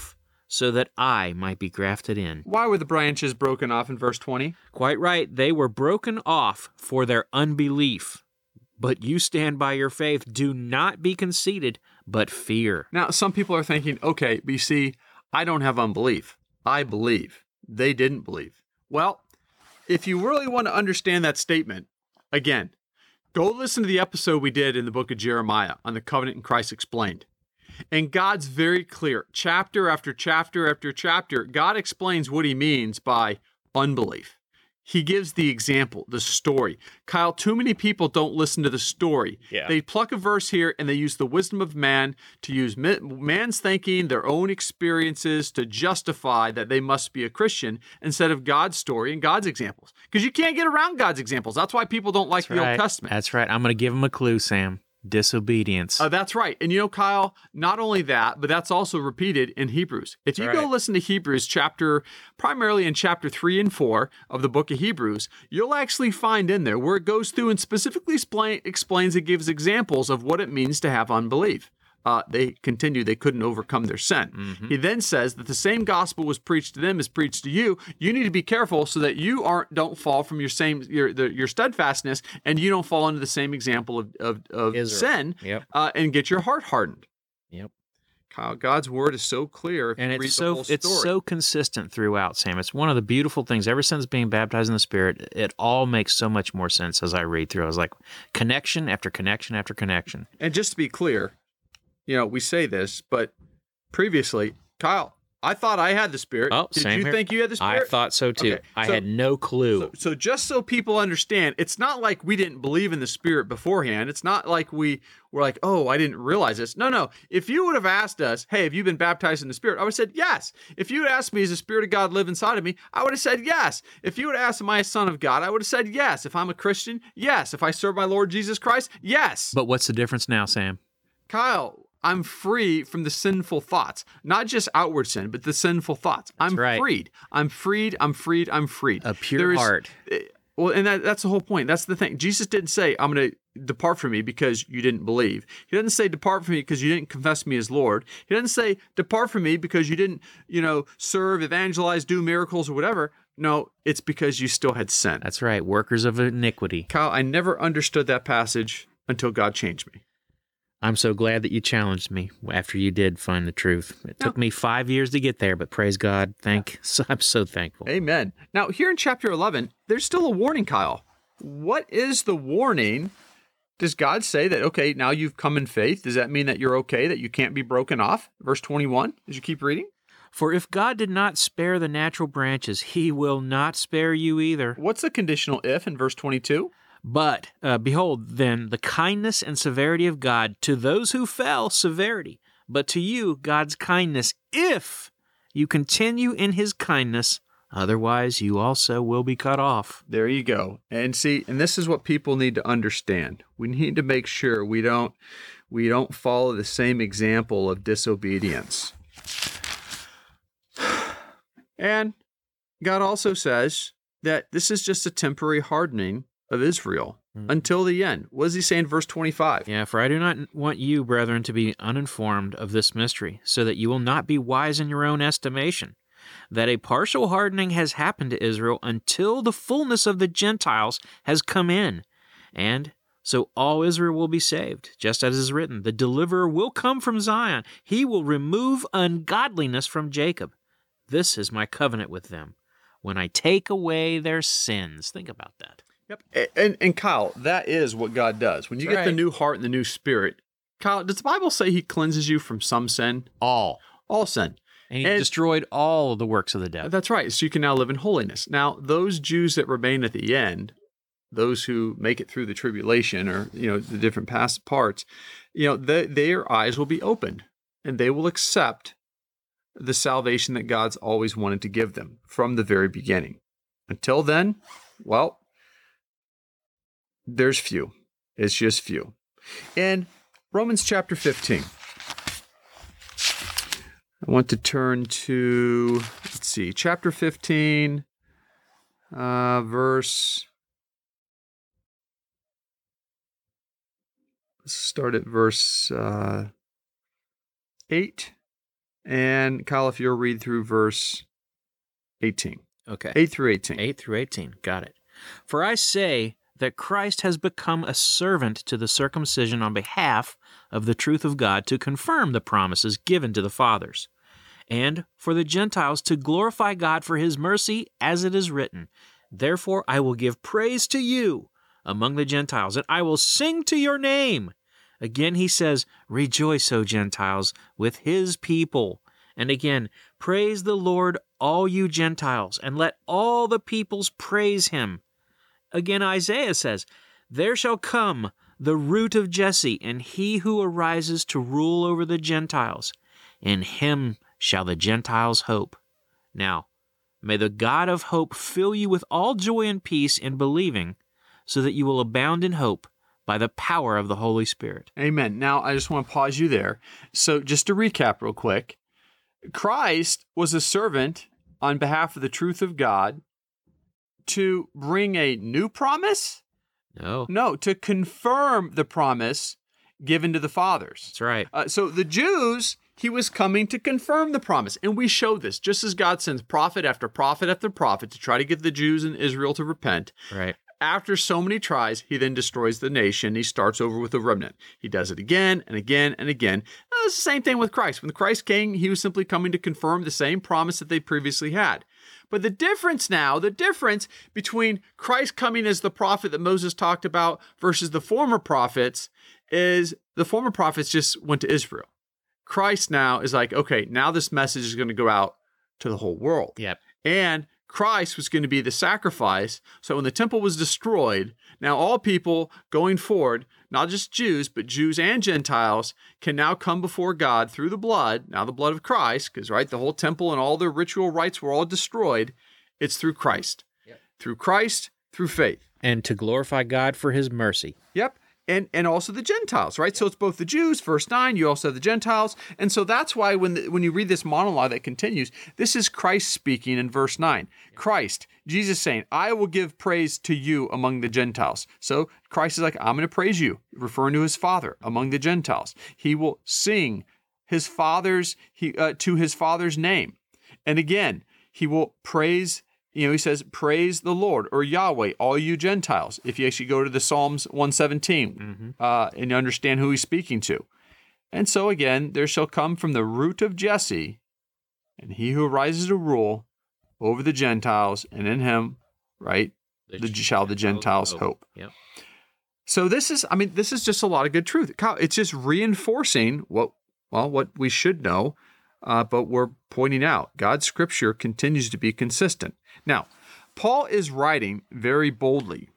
so that I might be grafted in. Why were the branches broken off in verse 20? Quite right. They were broken off for their unbelief. But you stand by your faith. Do not be conceited, but fear. Now, some people are thinking, okay, but you see, I don't have unbelief. I believe. They didn't believe. Well, if you really want to understand that statement, again, go listen to the episode we did in the book of Jeremiah on the covenant in Christ explained. And God's very clear. Chapter after chapter after chapter, God explains what he means by unbelief. He gives the example, the story. Kyle, too many people don't listen to the story. Yeah. They pluck a verse here and they use the wisdom of man to use man's thinking, their own experiences to justify that they must be a Christian instead of God's story and God's examples. Because you can't get around God's examples. That's why people don't like the Old Testament. That's right. I'm going to give them a clue, Sam. Disobedience. That's right. And Kyle, not only that, but that's also repeated in Hebrews. If you go listen to Hebrews primarily in chapter 3 and 4 of the book of Hebrews, you'll actually find in there where it goes through and specifically explains and gives examples of what it means to have unbelief. They couldn't overcome their sin. Mm-hmm. He then says that the same gospel was preached to them as preached to you. You need to be careful so that you don't fall from your steadfastness, and you don't fall into the same example of sin. Yep. And get your heart hardened. Yep. Kyle, God's word is so clear. And it's so consistent throughout, Sam. It's one of the beautiful things. Ever since being baptized in the Spirit, it all makes so much more sense as I read through. I was like, connection after connection after connection. And just to be clear, we say this, but previously, Kyle, I thought I had the Spirit. Oh, Did same you here. think you had the Spirit? I thought so too. Okay. I had no clue. So just so people understand, it's not like we didn't believe in the Spirit beforehand. It's not like we were like, oh, I didn't realize this. No. If you would have asked us, hey, have you been baptized in the Spirit? I would have said yes. If you had asked me, does the Spirit of God live inside of me? I would have said yes. If you would have asked, am I a son of God? I would have said yes. If I'm a Christian, yes. If I serve my Lord Jesus Christ, yes. But what's the difference now, Sam? Kyle, I'm free from the sinful thoughts, not just outward sin, but the sinful thoughts. I'm freed. I'm freed. A pure heart. Well, and that's the whole point. That's the thing. Jesus didn't say, I'm going to depart from me because you didn't believe. He doesn't say, depart from me because you didn't confess me as Lord. He doesn't say, depart from me because you didn't, serve, evangelize, do miracles or whatever. No, it's because you still had sin. That's right. Workers of iniquity. Kyle, I never understood that passage until God changed me. I'm so glad that you challenged me after you did find the truth. It took me 5 years to get there, but praise God. I'm so thankful. Amen. Now, here in chapter 11, there's still a warning, Kyle. What is the warning? Does God say that, okay, now you've come in faith? Does that mean that you're okay, that you can't be broken off? Verse 21, as you keep reading. For if God did not spare the natural branches, he will not spare you either. What's the conditional if in verse 22? But behold, then, the kindness and severity of God to those who fell, severity. But to you, God's kindness, if you continue in his kindness, otherwise you also will be cut off. There you go. And see, and this is what people need to understand. We need to make sure we don't follow the same example of disobedience. And God also says that this is just a temporary hardening of Israel until the end. What does he say in verse 25? Yeah, for I do not want you, brethren, to be uninformed of this mystery, so that you will not be wise in your own estimation, that a partial hardening has happened to Israel until the fullness of the Gentiles has come in. And so all Israel will be saved, just as is written, the deliverer will come from Zion. He will remove ungodliness from Jacob. This is my covenant with them, when I take away their sins. Think about that. Yep. And Kyle, that is what God does. When you get the new heart and the new spirit, Kyle, does the Bible say he cleanses you from some sin? All sin. And he destroyed all of the works of the devil. That's right. So you can now live in holiness. Now, those Jews that remain at the end, those who make it through the tribulation or, the different past parts, their eyes will be opened and they will accept the salvation that God's always wanted to give them from the very beginning. Until then, well, there's few. It's just few. And Romans chapter 15. I want to turn to, chapter 15, let's start at verse 8. And Kyle, if you'll read through verse 18. Okay. 8 through 18. 8 through 18. Got it. For I say that Christ has become a servant to the circumcision on behalf of the truth of God to confirm the promises given to the fathers, and for the Gentiles to glorify God for his mercy, as it is written, Therefore I will give praise to you among the Gentiles, and I will sing to your name. Again he says, Rejoice, O Gentiles, with his people. And again, praise the Lord, all you Gentiles, and let all the peoples praise him. Again, Isaiah says, There shall come the root of Jesse, and he who arises to rule over the Gentiles. In him shall the Gentiles hope. Now, may the God of hope fill you with all joy and peace in believing, so that you will abound in hope by the power of the Holy Spirit. Amen. Now, I just want to pause you there. So just to recap real quick, Christ was a servant on behalf of the truth of God to bring a new promise? No, to confirm the promise given to the fathers. That's right. So the Jews, he was coming to confirm the promise. And we show this, just as God sends prophet after prophet after prophet to try to get the Jews in Israel to repent. Right. After so many tries, he then destroys the nation. He starts over with a remnant. He does it again and again and again. Now, it's the same thing with Christ. When Christ came, he was simply coming to confirm the same promise that they previously had. But the difference between Christ coming as the prophet that Moses talked about versus the former prophets is the former prophets just went to Israel. Christ now is like, okay, now this message is going to go out to the whole world. Yep. And Christ was going to be the sacrifice. So when the temple was destroyed, now all people going forward, not just Jews, but Jews and Gentiles, can now come before God through the blood, now the blood of Christ, because, right, the whole temple and all their ritual rites were all destroyed. It's through Christ. Yep. Through Christ, through faith. And to glorify God for his mercy. Yep. And also the Gentiles, right? So it's both the Jews, verse 9, you also have the Gentiles. And so that's why when you read this monologue that continues, this is Christ speaking in verse 9. Christ, Jesus saying, I will give praise to you among the Gentiles. So Christ is like, I'm going to praise you, referring to his Father among the Gentiles. He will sing his Father's to his Father's name. And again, he will praise. He says, praise the Lord, or Yahweh, all you Gentiles. If you actually go to the Psalms 117 and understand who he's speaking to. And so again, there shall come from the root of Jesse, and he who arises to rule over the Gentiles, and in him, right, shall the Gentiles hope. Yep. So this is just a lot of good truth. It's just reinforcing what we should know. But we're pointing out God's scripture continues to be consistent. Now, Paul is writing very boldly,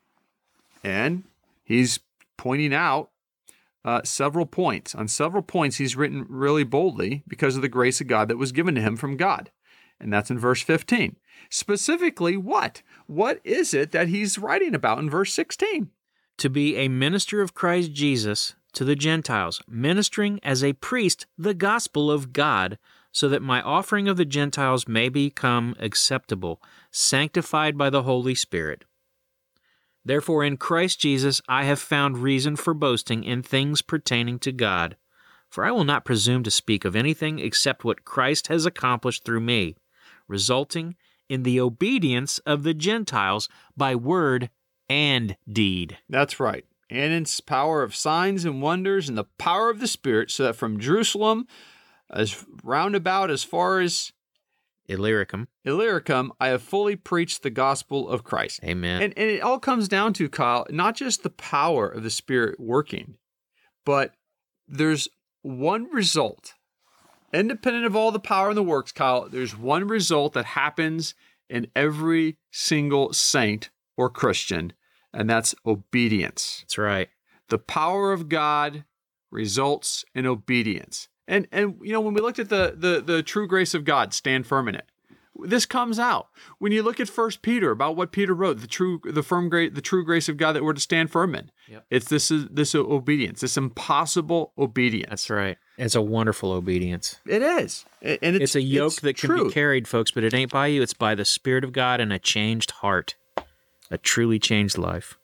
and he's pointing out several points. On several points, he's written really boldly because of the grace of God that was given to him from God. And that's in verse 15. Specifically, what? What is it that he's writing about in verse 16? To be a minister of Christ Jesus to the Gentiles, ministering as a priest the gospel of God, so that my offering of the Gentiles may become acceptable, sanctified by the Holy Spirit. Therefore in Christ Jesus I have found reason for boasting in things pertaining to God. For I will not presume to speak of anything except what Christ has accomplished through me, resulting in the obedience of the Gentiles by word and deed. That's right. And in power of signs and wonders and the power of the Spirit, so that from Jerusalem, as roundabout as far as Illyricum, I have fully preached the gospel of Christ. Amen. And it all comes down to, Kyle, not just the power of the Spirit working, but there's one result. Independent of all the power and the works, Kyle, there's one result that happens in every single saint or Christian, and that's obedience. That's right. The power of God results in obedience. And when we looked at the true grace of God, stand firm in it. This comes out when you look at 1 Peter about what Peter wrote, the true grace of God that we're to stand firm in. Yep. It's this obedience, this impossible obedience. That's right. It's a wonderful obedience. It is, and it's a yoke that can true. Be carried, folks. But it ain't by you; it's by the Spirit of God and a changed heart, a truly changed life.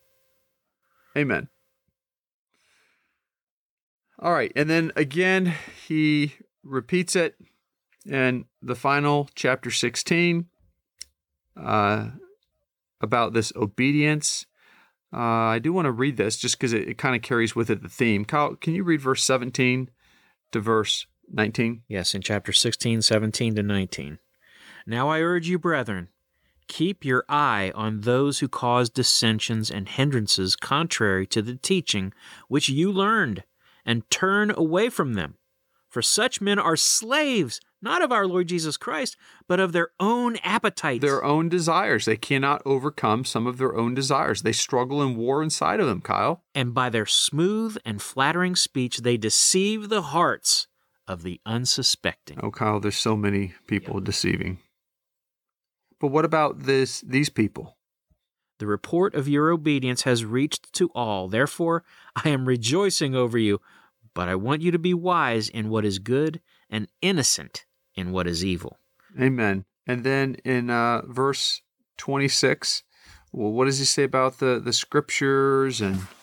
Amen. All right, and then again, he repeats it And the final, chapter 16, about this obedience. I do want to read this just because it kind of carries with it the theme. Kyle, can you read verse 17 to verse 19? Yes, in chapter 16, 17 to 19. Now I urge you, brethren, keep your eye on those who cause dissensions and hindrances contrary to the teaching which you learned, and turn away from them. For such men are slaves, not of our Lord Jesus Christ, but of their own appetites. Their own desires. They cannot overcome some of their own desires. They struggle in war inside of them, Kyle. And by their smooth and flattering speech, they deceive the hearts of the unsuspecting. Oh, Kyle, there's so many people deceiving. But what about these people? The report of your obedience has reached to all. Therefore, I am rejoicing over you. But I want you to be wise in what is good and innocent in what is evil. Amen. And then in verse 26, well, what does he say about the scriptures?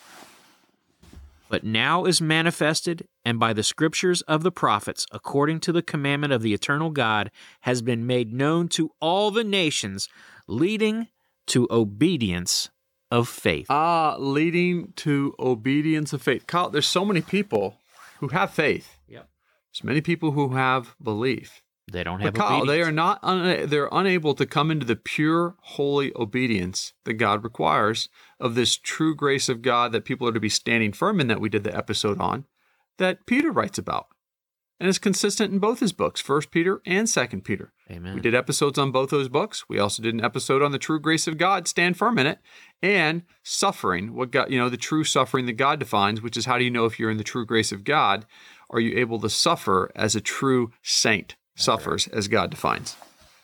But now is manifested, and by the scriptures of the prophets, according to the commandment of the eternal God, has been made known to all the nations, leading to obedience of faith. Leading to obedience of faith. Kyle, there's so many people who have faith. Yep. There's many people who have belief. They don't have But Kyle, obedience. they are not. They're unable to come into the pure, holy obedience that God requires of this true grace of God that people are to be standing firm in. That we did the episode on, that Peter writes about, and is consistent in both his books, 1 Peter and 2 Peter. Amen. We did episodes on both those books. We also did an episode on the true grace of God, stand firm in it, and suffering, what God, the true suffering that God defines, which is how do you know if you're in the true grace of God? Are you able to suffer as a true saint suffers, as God defines?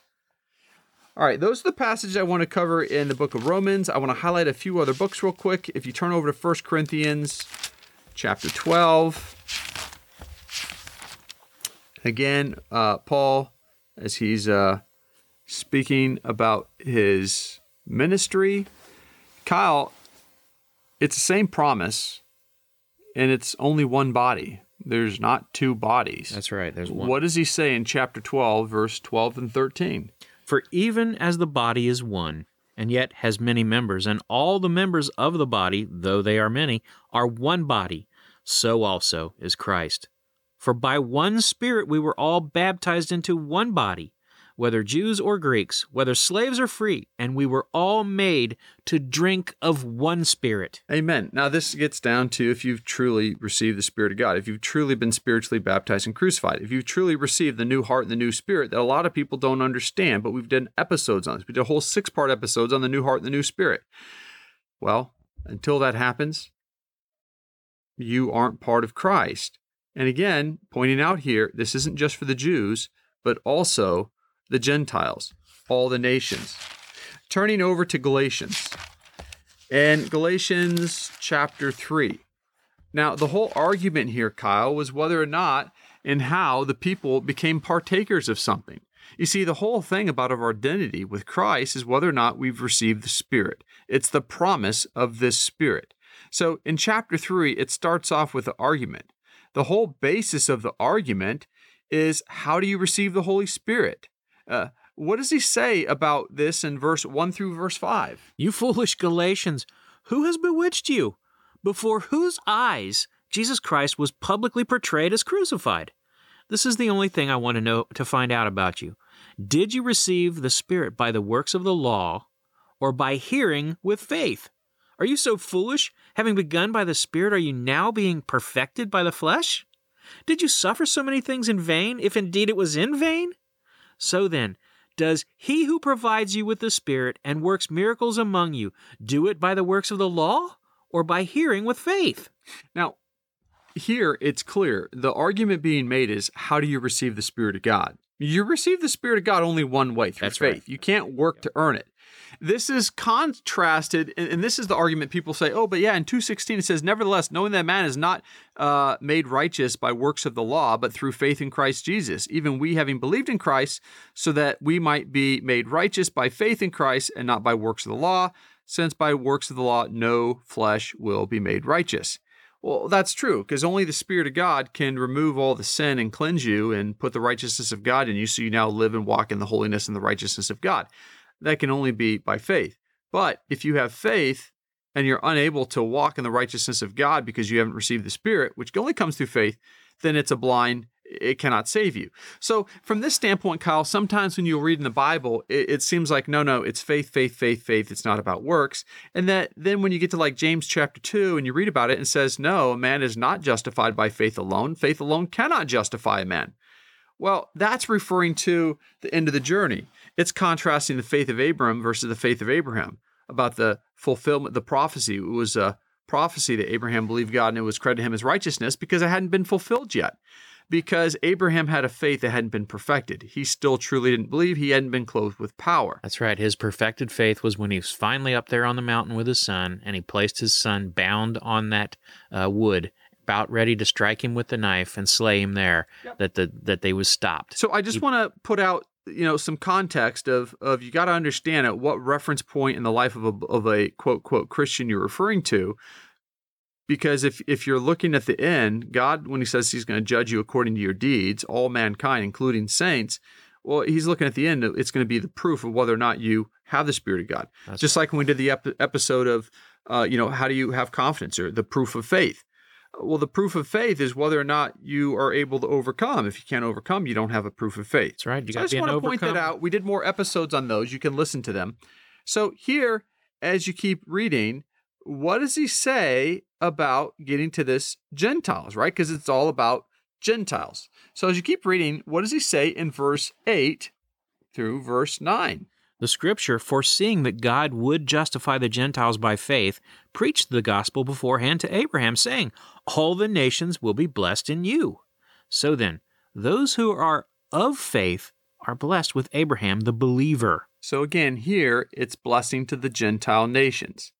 All right, those are the passages I want to cover in the book of Romans. I want to highlight a few other books real quick. If you turn over to 1 Corinthians chapter 12, again, Paul, as he's speaking about his ministry. Kyle, it's the same promise, and it's only one body. There's not two bodies. That's right. There's one. What does he say in chapter 12, verse 12 and 13? For even as the body is one, and yet has many members, and all the members of the body, though they are many, are one body, so also is Christ. For by one Spirit we were all baptized into one body, whether Jews or Greeks, whether slaves or free, and we were all made to drink of one Spirit. Amen. Now this gets down to if you've truly received the Spirit of God, if you've truly been spiritually baptized and crucified, if you've truly received the new heart and the new spirit that a lot of people don't understand, but we've done episodes on this. We did a whole 6-part episodes on the new heart and the new spirit. Well, until that happens, you aren't part of Christ. And again, pointing out here, this isn't just for the Jews, but also the Gentiles, all the nations. Turning over to Galatians. And Galatians chapter 3. Now, the whole argument here, Kyle, was whether or not and how the people became partakers of something. You see, the whole thing about our identity with Christ is whether or not we've received the Spirit. It's the promise of this Spirit. So in chapter 3, it starts off with the argument. The whole basis of the argument is how do you receive the Holy Spirit? What does he say about this in verse 1 through verse 5? You foolish Galatians, who has bewitched you? Before whose eyes Jesus Christ was publicly portrayed as crucified? This is the only thing I want to find out about you. Did you receive the Spirit by the works of the law or by hearing with faith? Are you so foolish? Having begun by the Spirit, are you now being perfected by the flesh? Did you suffer so many things in vain, if indeed it was in vain? So then, does he who provides you with the Spirit and works miracles among you do it by the works of the law or by hearing with faith? Now, here it's clear. The argument being made is how do you receive the Spirit of God? You receive the Spirit of God only one way, through faith. Right. You can't work to earn it. This is contrasted, and this is the argument people say, oh, but yeah, in 2:16 it says, nevertheless, knowing that man is not made righteous by works of the law, but through faith in Christ Jesus, even we having believed in Christ, so that we might be made righteous by faith in Christ and not by works of the law, since by works of the law no flesh will be made righteous. Well, that's true, because only the Spirit of God can remove all the sin and cleanse you and put the righteousness of God in you, so you now live and walk in the holiness and the righteousness of God. That can only be by faith. But if you have faith and you're unable to walk in the righteousness of God because you haven't received the Spirit, which only comes through faith, then it's a blind, it cannot save you. So from this standpoint, Kyle, sometimes when you read in the Bible, it seems like, no, it's faith, faith, faith, faith. It's not about works. And that then when you get to like James chapter 2 and you read about it and says, no, a man is not justified by faith alone. Faith alone cannot justify a man. Well, that's referring to the end of the journey. It's contrasting the faith of Abram versus the faith of Abraham about the fulfillment, the prophecy. It was a prophecy that Abraham believed God and it was credited him as righteousness because it hadn't been fulfilled yet. Because Abraham had a faith that hadn't been perfected. He still truly didn't believe. He hadn't been clothed with power. That's right. His perfected faith was when he was finally up there on the mountain with his son, and he placed his son bound on that wood, about ready to strike him with the knife and slay him there, that they was stopped. So I just want to put out some context of you got to understand at what reference point in the life of a quote, quote, Christian you're referring to. Because if you're looking at the end, God, when he says he's going to judge you according to your deeds, all mankind, including saints, well, he's looking at the end. It's going to be the proof of whether or not you have the Spirit of God. That's just right. Like when we did the episode of, how do you have confidence, or the proof of faith? Well, the proof of faith is whether or not you are able to overcome. If you can't overcome, you don't have a proof of faith. That's right. So I just want to point that out. We did more episodes on those. You can listen to them. So here, as you keep reading, what does he say about getting to this Gentiles, right? Because it's all about Gentiles. So as you keep reading, what does he say in verse 8 through verse 9? The scripture, foreseeing that God would justify the Gentiles by faith, preached the gospel beforehand to Abraham, saying, all the nations will be blessed in you. So then, those who are of faith are blessed with Abraham the believer. So again, here, it's blessing to the Gentile nations.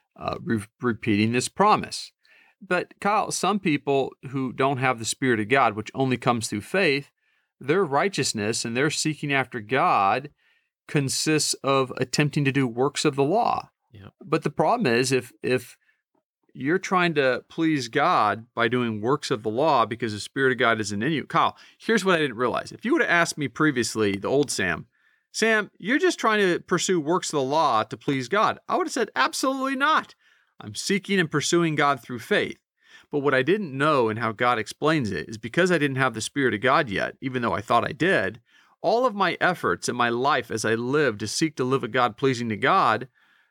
Repeating this promise. But Kyle, some people who don't have the Spirit of God, which only comes through faith, their righteousness and their seeking after God consists of attempting to do works of the law. Yep. But the problem is if you're trying to please God by doing works of the law because the Spirit of God isn't in you. Kyle, here's what I didn't realize. If you would have asked me previously, the old Sam, you're just trying to pursue works of the law to please God, I would have said, absolutely not. I'm seeking and pursuing God through faith. But what I didn't know and how God explains it is because I didn't have the Spirit of God yet, even though I thought I did, all of my efforts in my life as I lived to seek to live a God-pleasing to God,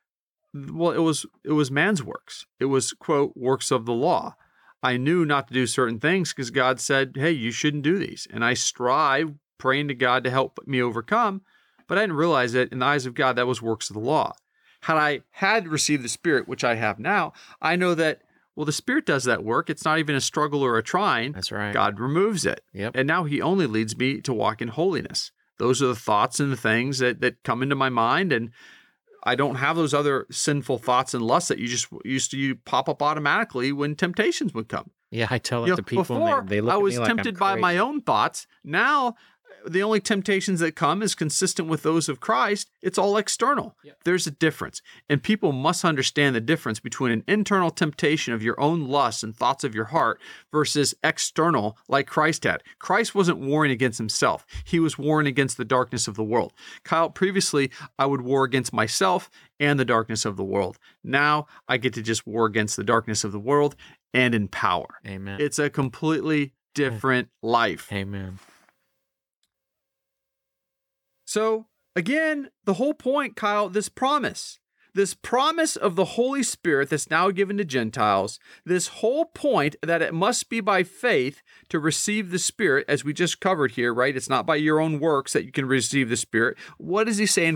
well, it was man's works. It was, quote, works of the law. I knew not to do certain things because God said, hey, you shouldn't do these. And I strive praying to God to help me overcome. But I didn't realize that in the eyes of God, that was works of the law. Had I had received the Spirit, which I have now, I know that, well, the Spirit does that work. It's not even a struggle or a trying. That's right. God removes it. Yep. And now he only leads me to walk in holiness. Those are the thoughts and the things that come into my mind. And I don't have those other sinful thoughts and lusts that you just used to pop up automatically when temptations would come. Yeah, I tell it to people. Before, they look I at was me like tempted I'm by crazy. my own thoughts. Now, the only temptations that come is consistent with those of Christ. It's all external. Yep. There's a difference. And people must understand the difference between an internal temptation of your own lusts and thoughts of your heart versus external like Christ had. Christ wasn't warring against himself. He was warring against the darkness of the world. Kyle, previously, I would war against myself and the darkness of the world. Now, I get to just war against the darkness of the world and in power. Amen. It's a completely different life. Amen. So again, the whole point, Kyle, this promise of the Holy Spirit that's now given to Gentiles, this whole point that it must be by faith to receive the Spirit, as we just covered here, right? It's not by your own works that you can receive the Spirit. What does he say in